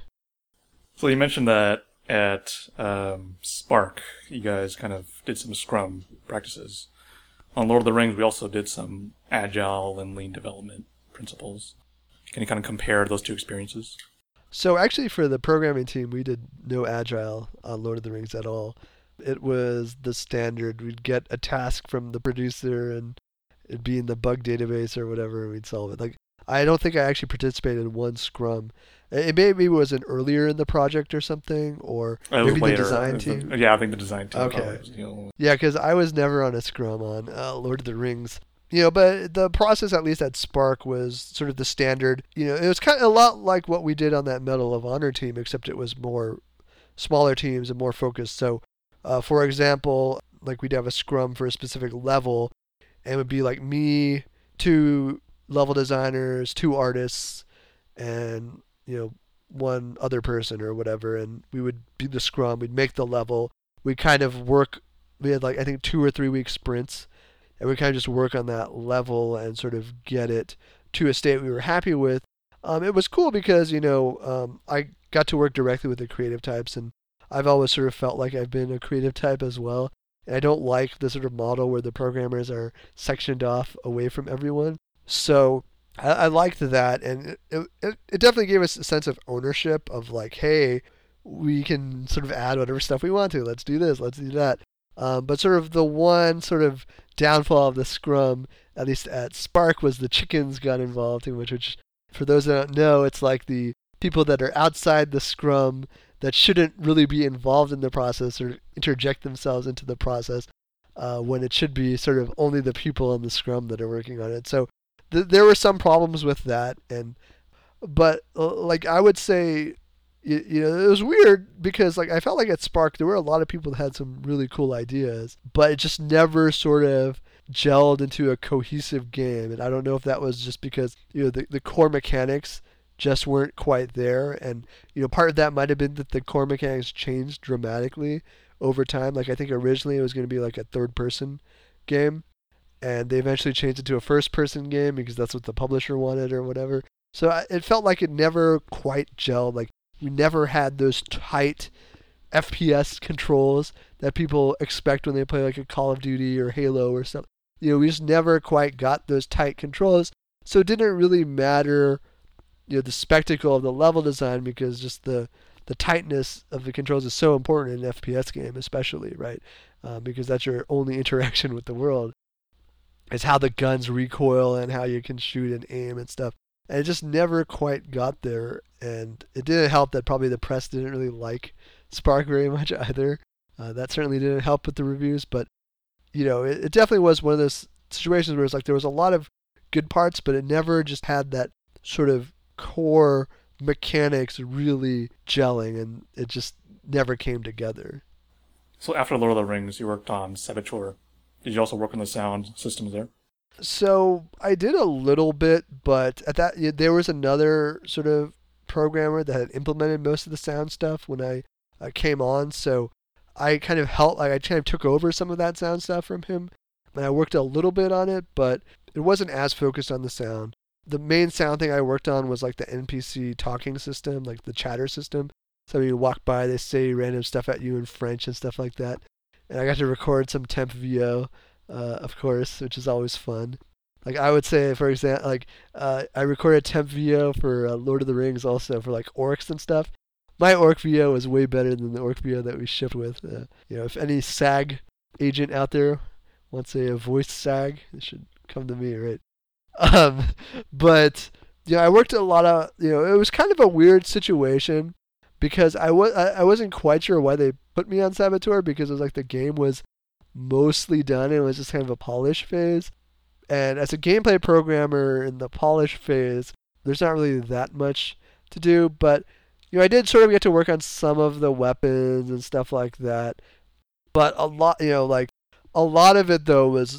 So you mentioned that at um, Spark, you guys kind of did some Scrum practices. On Lord of the Rings, we also did some agile and lean development principles. Can you kind of compare those two experiences? So actually for the programming team, we did no agile on Lord of the Rings at all. It was the standard. We'd get a task from the producer and it'd be in the bug database or whatever, and we'd solve it. Like, I don't think I actually participated in one Scrum. It maybe was an earlier in the project or something, or It maybe later. the design The, team. yeah, I think the design team. Okay. Was, you know, Yeah, because I was never on a Scrum on uh, Lord of the Rings. You know, but the process, at least at Spark, was sort of the standard. You know, it was kind of a lot like what we did on that Medal of Honor team, except it was more smaller teams and more focused. So, uh, for example, like we'd have a Scrum for a specific level, and it would be like me, two level designers, two artists, and, you know, one other person or whatever, and we would be the Scrum. We'd make the level. We'd kind of work. We had like I think two or three week sprints, and we kind of just work on that level and sort of get it to a state we were happy with. Um, it was cool because, you know, um, I got to work directly with the creative types, and I've always sort of felt like I've been a creative type as well. And I don't like the sort of model where the programmers are sectioned off away from everyone. So I, I liked that, and it, it, it definitely gave us a sense of ownership of like, hey, we can sort of add whatever stuff we want to. Let's do this, let's do that. Um, but sort of the one sort of downfall of the Scrum, at least at Spark, was the chickens got involved too much, which, for those that don't know, it's like the people that are outside the Scrum that shouldn't really be involved in the process or interject themselves into the process, uh, when it should be sort of only the people in the Scrum that are working on it. So th- there were some problems with that, and but uh, like I would say, you, you know, it was weird because like I felt like at Spark there were a lot of people that had some really cool ideas, but it just never sort of gelled into a cohesive game. And I don't know if that was just because, you know, the, the core mechanics just weren't quite there, and, you know, part of that might have been that the core mechanics changed dramatically over time. Like I think originally it was going to be like a third person game, and they eventually changed it to a first person game because that's what the publisher wanted or whatever. So I, it felt like it never quite gelled. Like we never had those tight F P S controls that people expect when they play like a Call of Duty or Halo or something. You know, we just never quite got those tight controls. So it didn't really matter, you know, the spectacle of the level design, because just the the tightness of the controls is so important in an F P S game, especially, right? Uh, because that's your only interaction with the world. It's how the guns recoil and how you can shoot and aim and stuff. And it just never quite got there. And it didn't help that probably the press didn't really like Spark very much either. Uh, that certainly didn't help with the reviews. But, you know, it, it definitely was one of those situations where it's like there was a lot of good parts, but it never just had that sort of core mechanics really gelling, and it just never came together. So after Lord of the Rings, you worked on Saboteur. Did you also work on the sound systems there? So I did a little bit, but at that there was another sort of programmer that had implemented most of the sound stuff when I uh, came on. So I kind of helped. Like, I kind of took over some of that sound stuff from him, and I worked a little bit on it, but it wasn't as focused on the sound. The main sound thing I worked on was like the N P C talking system, like the chatter system. So you walk by, they say random stuff at you in French and stuff like that. And I got to record some temp V O, uh, of course, which is always fun. Like I would say, for example, like uh, I recorded temp V O for uh, Lord of the Rings also for like orcs and stuff. My orc V O was way better than the orc V O that we shipped with. Uh, you know, if any SAG agent out there wants a, a voice SAG, it should come to me, right? Um, but you know, I worked a lot of, you know, it was kind of a weird situation because I was I, I wasn't quite sure why they put me on Saboteur, because it was like the game was mostly done and it was just kind of a polish phase. And as a gameplay programmer in the polish phase, there's not really that much to do, but you know, I did sort of get to work on some of the weapons and stuff like that. But a lot, you know, like a lot of it though was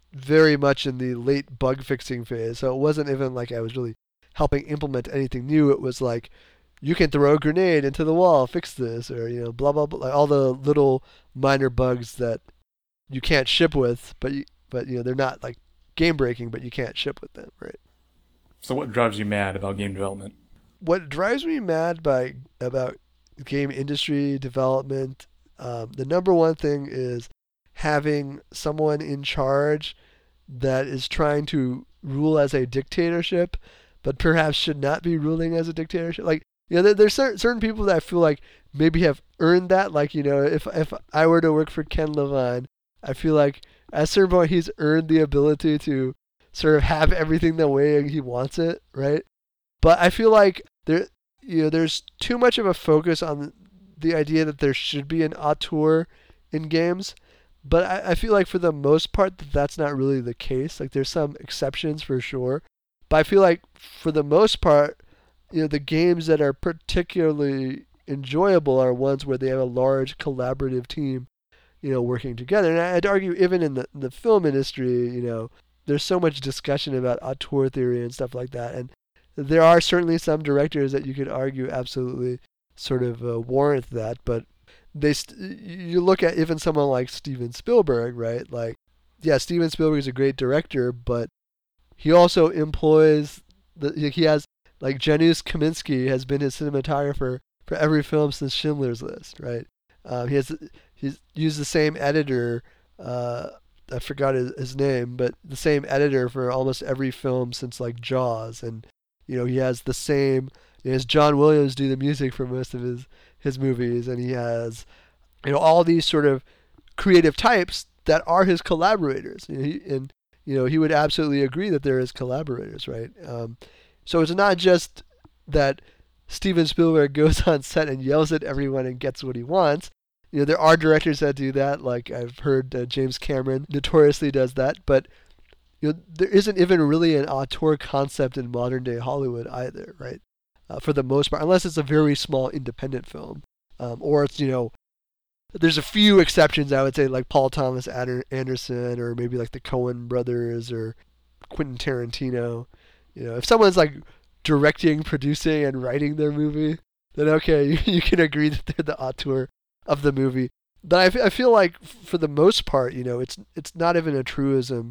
very much in the late bug fixing phase. So it wasn't even like I was really helping implement anything new. It was like, you can throw a grenade into the wall, fix this, or, you know, blah, blah, blah. Like all the little minor bugs that you can't ship with, but, you, but you know, they're not like game breaking, but you can't ship with them, right? So what drives you mad about game development? What drives me mad by about game industry development, um, the number one thing is having someone in charge that is trying to rule as a dictatorship, but perhaps should not be ruling as a dictatorship. Like, you know, there, there's certain, certain people that I feel like maybe have earned that. Like, you know, if if I were to work for Ken Levine, I feel like at a certain point he's earned the ability to sort of have everything the way he wants it, right? But I feel like there, you know, there's too much of a focus on the idea that there should be an auteur in games. But I, I feel like for the most part that that's not really the case. Like there's some exceptions for sure. But I feel like for the most part, you know, the games that are particularly enjoyable are ones where they have a large collaborative team, you know, working together. And I'd argue even in the, in the film industry, you know, there's so much discussion about auteur theory and stuff like that. And there are certainly some directors that you could argue absolutely sort of uh, warrant that. But they, st- you look at even someone like Steven Spielberg, right? Like, yeah, Steven Spielberg is a great director, but he also employs the, he has, like Janusz Kaminski has been his cinematographer for every film since Schindler's List, right? Um, he has he's used the same editor. Uh, I forgot his, his name, but the same editor for almost every film since like Jaws, and you know he has the same. He has John Williams do the music for most of his his movies, and he has you know all these sort of creative types that are his collaborators. You know, he, and you know he would absolutely agree that they're his collaborators, right? Um, So it's not just that Steven Spielberg goes on set and yells at everyone and gets what he wants. You know, there are directors that do that. Like I've heard uh, James Cameron notoriously does that. But you know, there isn't even really an auteur concept in modern day Hollywood either, right? Uh, for the most part, unless it's a very small independent film, um, or it's you know, there's a few exceptions I would say, like Paul Thomas Anderson, or maybe like the Coen brothers, or Quentin Tarantino. You know, if someone's like directing, producing, and writing their movie, then okay, you, you can agree that they're the auteur of the movie. But I, f- I feel like for the most part, you know, it's it's not even a truism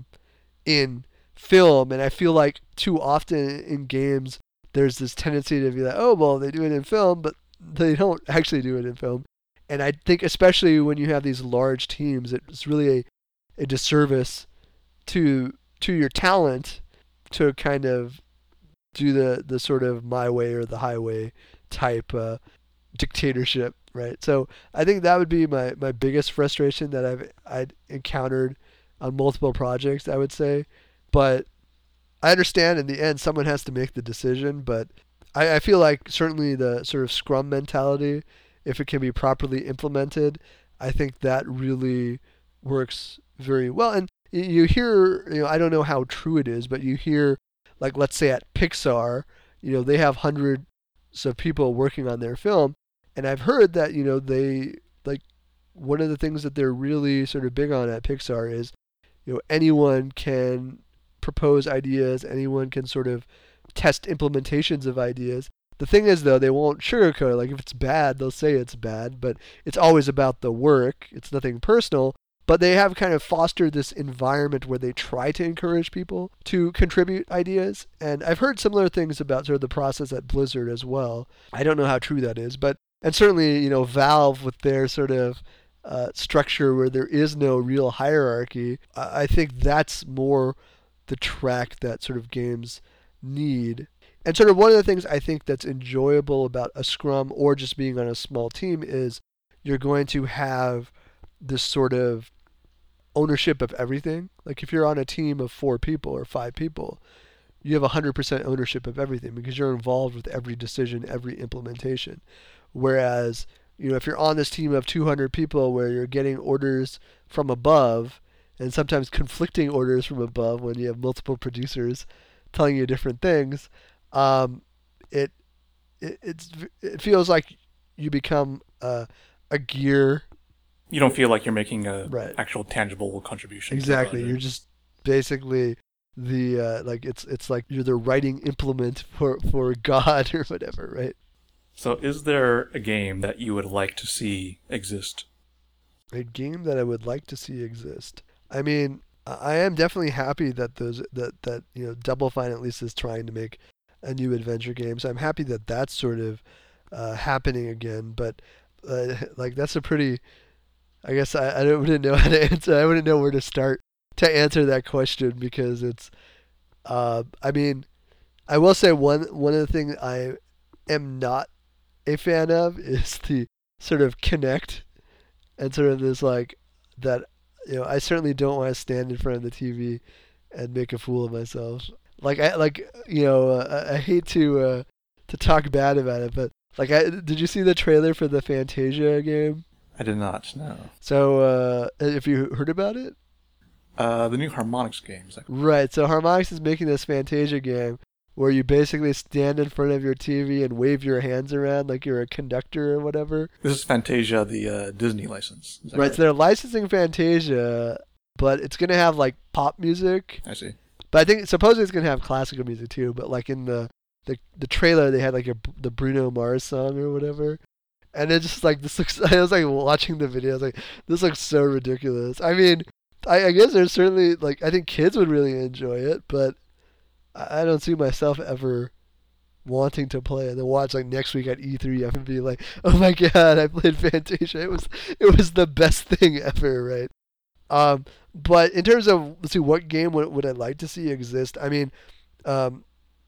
in film, and I feel like too often in games there's this tendency to be like, oh well, they do it in film, but they don't actually do it in film. And I think especially when you have these large teams, it's really a, a disservice to to your talent to kind of do the, the sort of my way or the highway type uh, dictatorship, right? So I think that would be my, my biggest frustration that I've I'd encountered on multiple projects, I would say. But I understand in the end someone has to make the decision, but I, I feel like certainly the sort of Scrum mentality, if it can be properly implemented, I think that really works very well. And you hear, you know, I don't know how true it is, but you hear, like, let's say at Pixar, you know, they have hundreds of people working on their film, and I've heard that, you know, they, like, one of the things that they're really sort of big on at Pixar is, you know, anyone can propose ideas, anyone can sort of test implementations of ideas. The thing is, though, they won't sugarcoat it. Like, if it's bad, they'll say it's bad, but it's always about the work. It's nothing personal. But they have kind of fostered this environment where they try to encourage people to contribute ideas. And I've heard similar things about sort of the process at Blizzard as well. I don't know how true that is, but and certainly, you know, Valve with their sort of uh, structure where there is no real hierarchy, I think that's more the track that sort of games need. And sort of one of the things I think that's enjoyable about a scrum or just being on a small team is you're going to have this sort of ownership of everything. Like if you're on a team of four people or five people, you have one hundred percent ownership of everything because you're involved with every decision, every implementation. Whereas, you know, if you're on this team of two hundred people where you're getting orders from above and sometimes conflicting orders from above when you have multiple producers telling you different things, um, it, it it's it feels like you become a, a gear. You don't feel like you're making a right. actual tangible contribution. Exactly. You're just basically the uh, like it's it's like you're the writing implement for for God or whatever, right? So is there a game that you would like to see exist? A game that I would like to see exist. I mean, I am definitely happy that those that that you know Double Fine at least is trying to make a new adventure game. So I'm happy that that's sort of uh, happening again. But uh, like that's a pretty. I guess I I don't, wouldn't know how to answer. I wouldn't know where to start to answer that question because it's. Uh, I mean, I will say one one of the things I am not a fan of is the sort of Kinect and sort of this like that. You know, I certainly don't want to stand in front of the T V and make a fool of myself. Like I like you know uh, I hate to uh, to talk bad about it, but like I did you see the trailer for the Fantasia game? I did not, no. So uh, have you heard about it? Uh, the new Harmonix game. Is that... Right. So Harmonix is making this Fantasia game where you basically stand in front of your T V and wave your hands around like you're a conductor or whatever. This is Fantasia, the uh, Disney license. Right, right, so they're licensing Fantasia, but it's going to have like pop music. I see. But I think supposedly it's going to have classical music too, but like in the, the, the trailer they had like a, the Bruno Mars song or whatever. And it just like, this looks, I was like watching the video, I was like, this looks so ridiculous. I mean, I, I guess there's certainly like, I think kids would really enjoy it, but I don't see myself ever wanting to play and then watch like next week at E three and be like, oh my god, I played Fantasia. It was it was the best thing ever, right? Um, but in terms of let's see, what game would would I like to see exist? I mean, um,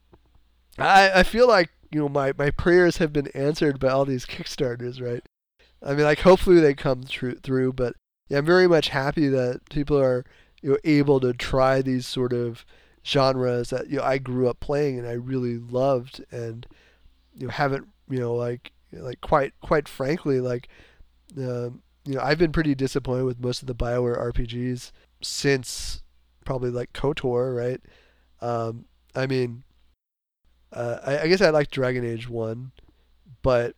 I I feel like you know my my prayers have been answered by all these Kickstarters, right? I mean, like hopefully they come through through, but yeah, I'm very much happy that people are you know able to try these sort of genres that you know I grew up playing and I really loved and you know haven't you know like like quite quite frankly like um, you know I've been pretty disappointed with most of the BioWare R P Gs since probably like KOTOR, right? Um, I mean, uh, I, I guess I like Dragon Age one, but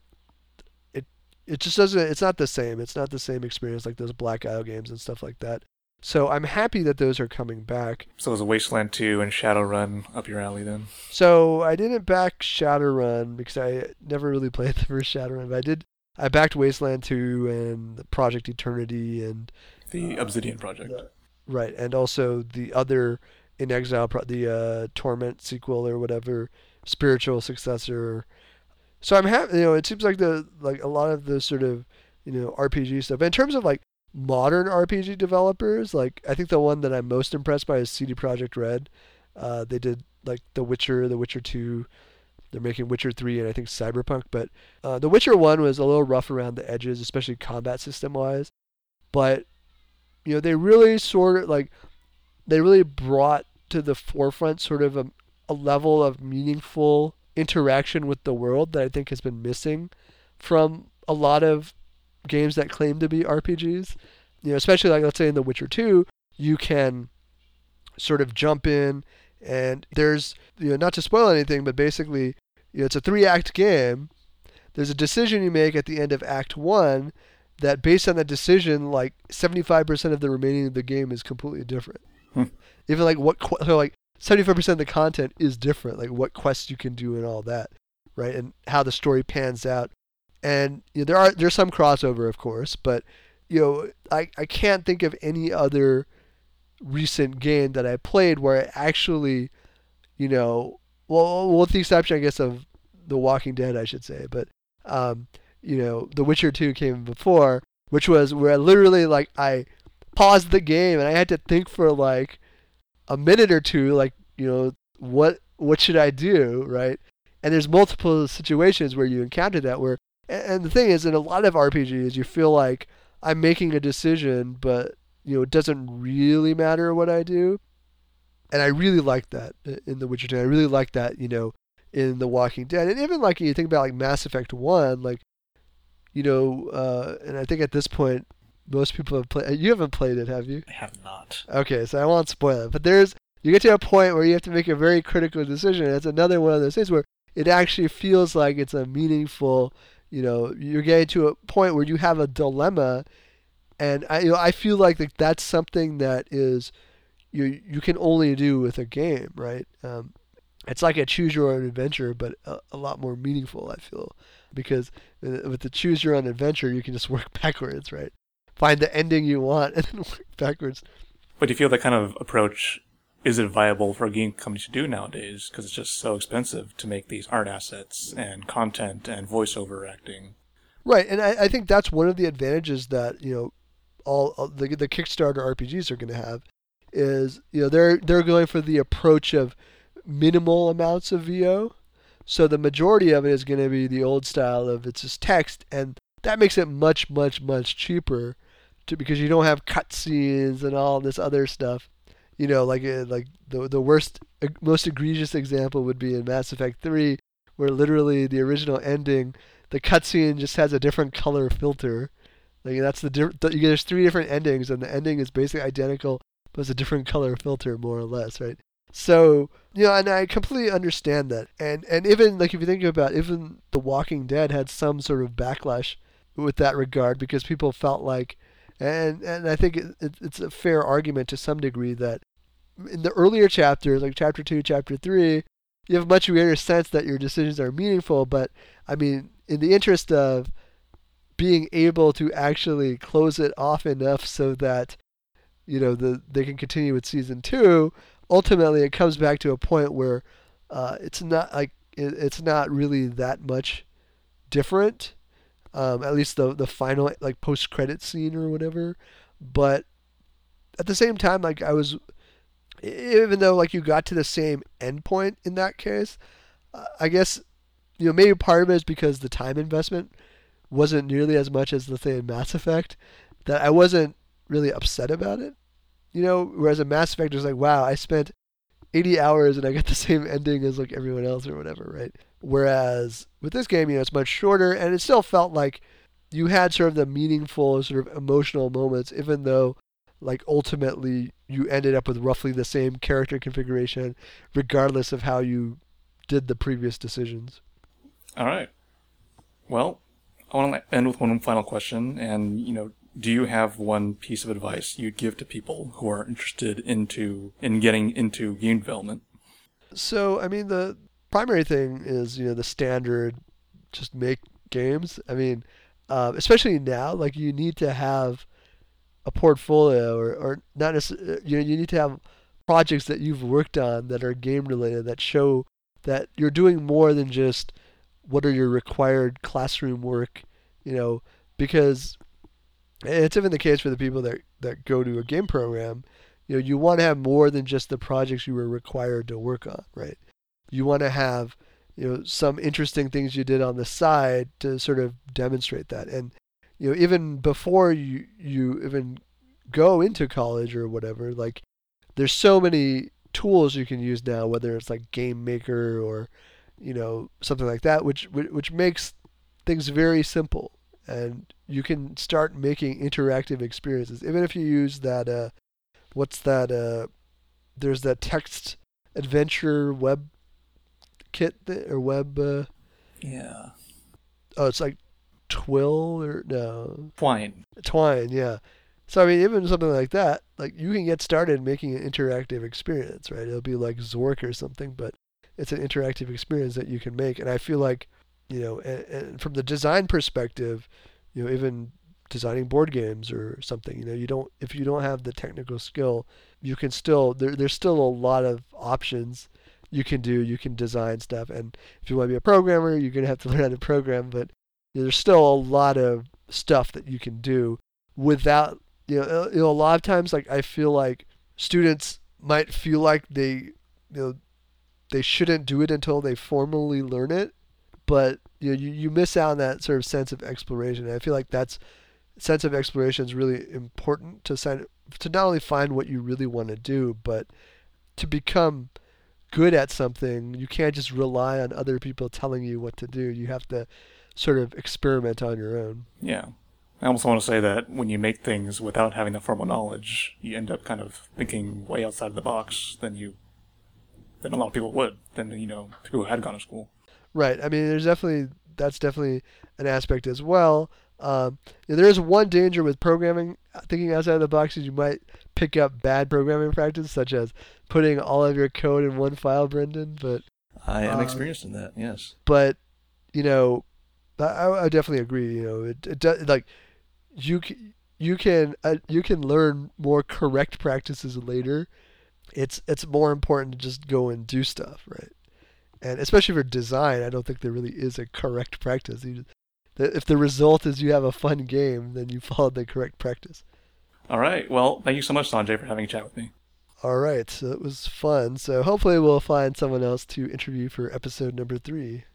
it it just doesn't. It's not the same. It's not the same experience like those Black Isle games and stuff like that. So I'm happy that those are coming back. So is Wasteland two and Shadowrun up your alley then? So I didn't back Shadowrun because I never really played the first Shadowrun, but I did. I backed Wasteland two and Project Eternity and the uh, Obsidian project. The, right, and also the other In Exile, pro- the uh, Torment sequel or whatever, spiritual successor. So I'm happy. You know, it seems like the like a lot of the sort of you know R P G stuff. But in terms of like modern R P G developers, like I think the one that I'm most impressed by is C D Projekt Red. Uh, they did like The Witcher, The Witcher two. They're making Witcher three and I think Cyberpunk. But uh, The Witcher one was a little rough around the edges, especially combat system wise. But you know they really sort of like they really brought to the forefront sort of a, a level of meaningful interaction with the world that I think has been missing from a lot of games that claim to be R P Gs, you know, especially like let's say in The Witcher two, you can sort of jump in and there's, you know, not to spoil anything, but basically, you know, it's a three-act game. There's a decision you make at the end of Act one that based on that decision, like seventy-five percent of the remaining of the game is completely different. Hmm. Even like what, so like seventy-five percent of the content is different, like what quests you can do and all that, right? And how the story pans out. And you know, there are there's some crossover, of course, but you know, I, I can't think of any other recent game that I played where I actually, you know, well, well, with the exception, I guess, of The Walking Dead, I should say, but um, you know, The Witcher two came before, which was where I literally like I paused the game and I had to think for like a minute or two, like you know, what what should I do, right? And there's multiple situations where you encounter that where. And the thing is, in a lot of R P Gs, you feel like I'm making a decision, but you know it doesn't really matter what I do. And I really like that in The Witcher two. I really like that, you know, in The Walking Dead. And even like you think about like Mass Effect one, like you know, uh, and I think at this point most people have played. You haven't played it, have you? I have not. Okay, so I won't spoil it. But there's you get to a point where you have to make a very critical decision. And it's another one of those things where it actually feels like it's a meaningful. You know, you're getting to a point where you have a dilemma, and I, you know, I feel like, like that's something that is you you can only do with a game, right? Um, it's like a choose your own adventure, but a, a lot more meaningful, I feel, because with the choose your own adventure, you can just work backwards, right? Find the ending you want and then work backwards. But do you feel that kind of approach, is it viable for a game company to do nowadays? Because it's just so expensive to make these art assets and content and voiceover acting. Right, and I, I think that's one of the advantages that, you know, all, all the the Kickstarter R P Gs are going to have is, you know, they're they're going for the approach of minimal amounts of V O. So the majority of it is going to be the old style of it's just text, and that makes it much, much, much cheaper to, because you don't have cutscenes and all this other stuff. You know, like uh, like the the worst, uh, most egregious example would be in Mass Effect three, where literally the original ending, the cutscene just has a different color filter. Like that's the, di- the there's three different endings, and the ending is basically identical, but it's a different color filter, more or less, right? So, you know, and I completely understand that. And and even, like, if you think about, even The Walking Dead had some sort of backlash with that regard, because people felt like, and and I think it, it, it's a fair argument to some degree, that in the earlier chapters, like chapter two, chapter three, you have a much greater sense that your decisions are meaningful. But, I mean, in the interest of being able to actually close it off enough so that, you know, the they can continue with season two, ultimately it comes back to a point where uh, it's not like it, it's not really that much different. Um, at least the the final, like, post credit scene or whatever. But at the same time, like, I was, even though, like, you got to the same endpoint in that case, uh, I guess, you know, maybe part of it is because the time investment wasn't nearly as much as, let's say, in Mass Effect, that I wasn't really upset about it. You know, whereas in Mass Effect, it was like, wow, I spent eighty hours and I got the same ending as, like, everyone else or whatever, right? Whereas with this game, you know, it's much shorter, and it still felt like you had sort of the meaningful, sort of emotional moments, even though, like, ultimately you ended up with roughly the same character configuration, regardless of how you did the previous decisions. All right. Well, I want to end with one final question, and, you know, do you have one piece of advice you'd give to people who are interested into in getting into game development? So, I mean, the primary thing is, you know, the standard, just make games. I mean, uh, especially now, like, you need to have a portfolio, or, or not necessarily, you know, you need to have projects that you've worked on that are game related, that show that you're doing more than just what are your required classroom work, you know, because it's even the case for the people that, that go to a game program. You know, you want to have more than just the projects you were required to work on, right? You want to have, you know, some interesting things you did on the side to sort of demonstrate that. And, you know, even before you you even go into college or whatever, like, there's so many tools you can use now, whether it's like Game Maker or, you know, something like that, which which makes things very simple. And you can start making interactive experiences, even if you use that, uh, what's that, uh, there's that text adventure web kit, th- or web, uh, Yeah. oh, it's like Twill, or, no. Twine. Twine, yeah. So, I mean, even something like that, like, you can get started making an interactive experience, right? It'll be like Zork or something, but it's an interactive experience that you can make. And I feel like, you know, and, and from the design perspective, you know, even designing board games or something, you know, you don't, if you don't have the technical skill, you can still, there, there's still a lot of options you can do. You can design stuff. And if you want to be a programmer, you're going to have to learn how to program, but, you know, there's still a lot of stuff that you can do without, you know, you know, a lot of times, like, I feel like students might feel like they, you know, they shouldn't do it until they formally learn it. But, you know, you, you miss out on that sort of sense of exploration. And I feel like that's sense of exploration is really important to sign, to not only find what you really want to do, but to become good at something. You can't just rely on other people telling you what to do. You have to sort of experiment on your own. Yeah. I also want to say that when you make things without having the formal knowledge, you end up kind of thinking way outside of the box than you, than a lot of people would, than, you know, people who had gone to school. Right. I mean, there's definitely, that's definitely an aspect as well. Um, you know, there is one danger with programming, thinking outside the box, you might pick up bad programming practice, such as putting all of your code in one file, Brendan. But I am uh, experienced in that. Yes. But you know, I, I definitely agree. You know, it, it does, like you c- you can uh, you can learn more correct practices later. It's it's more important to just go and do stuff, right? And especially for design, I don't think there really is a correct practice. You, if the result is you have a fun game, then you followed the correct practice. All right. Well, thank you so much, Sanjay, for having a chat with me. All right, so it was fun. So hopefully we'll find someone else to interview for episode number three.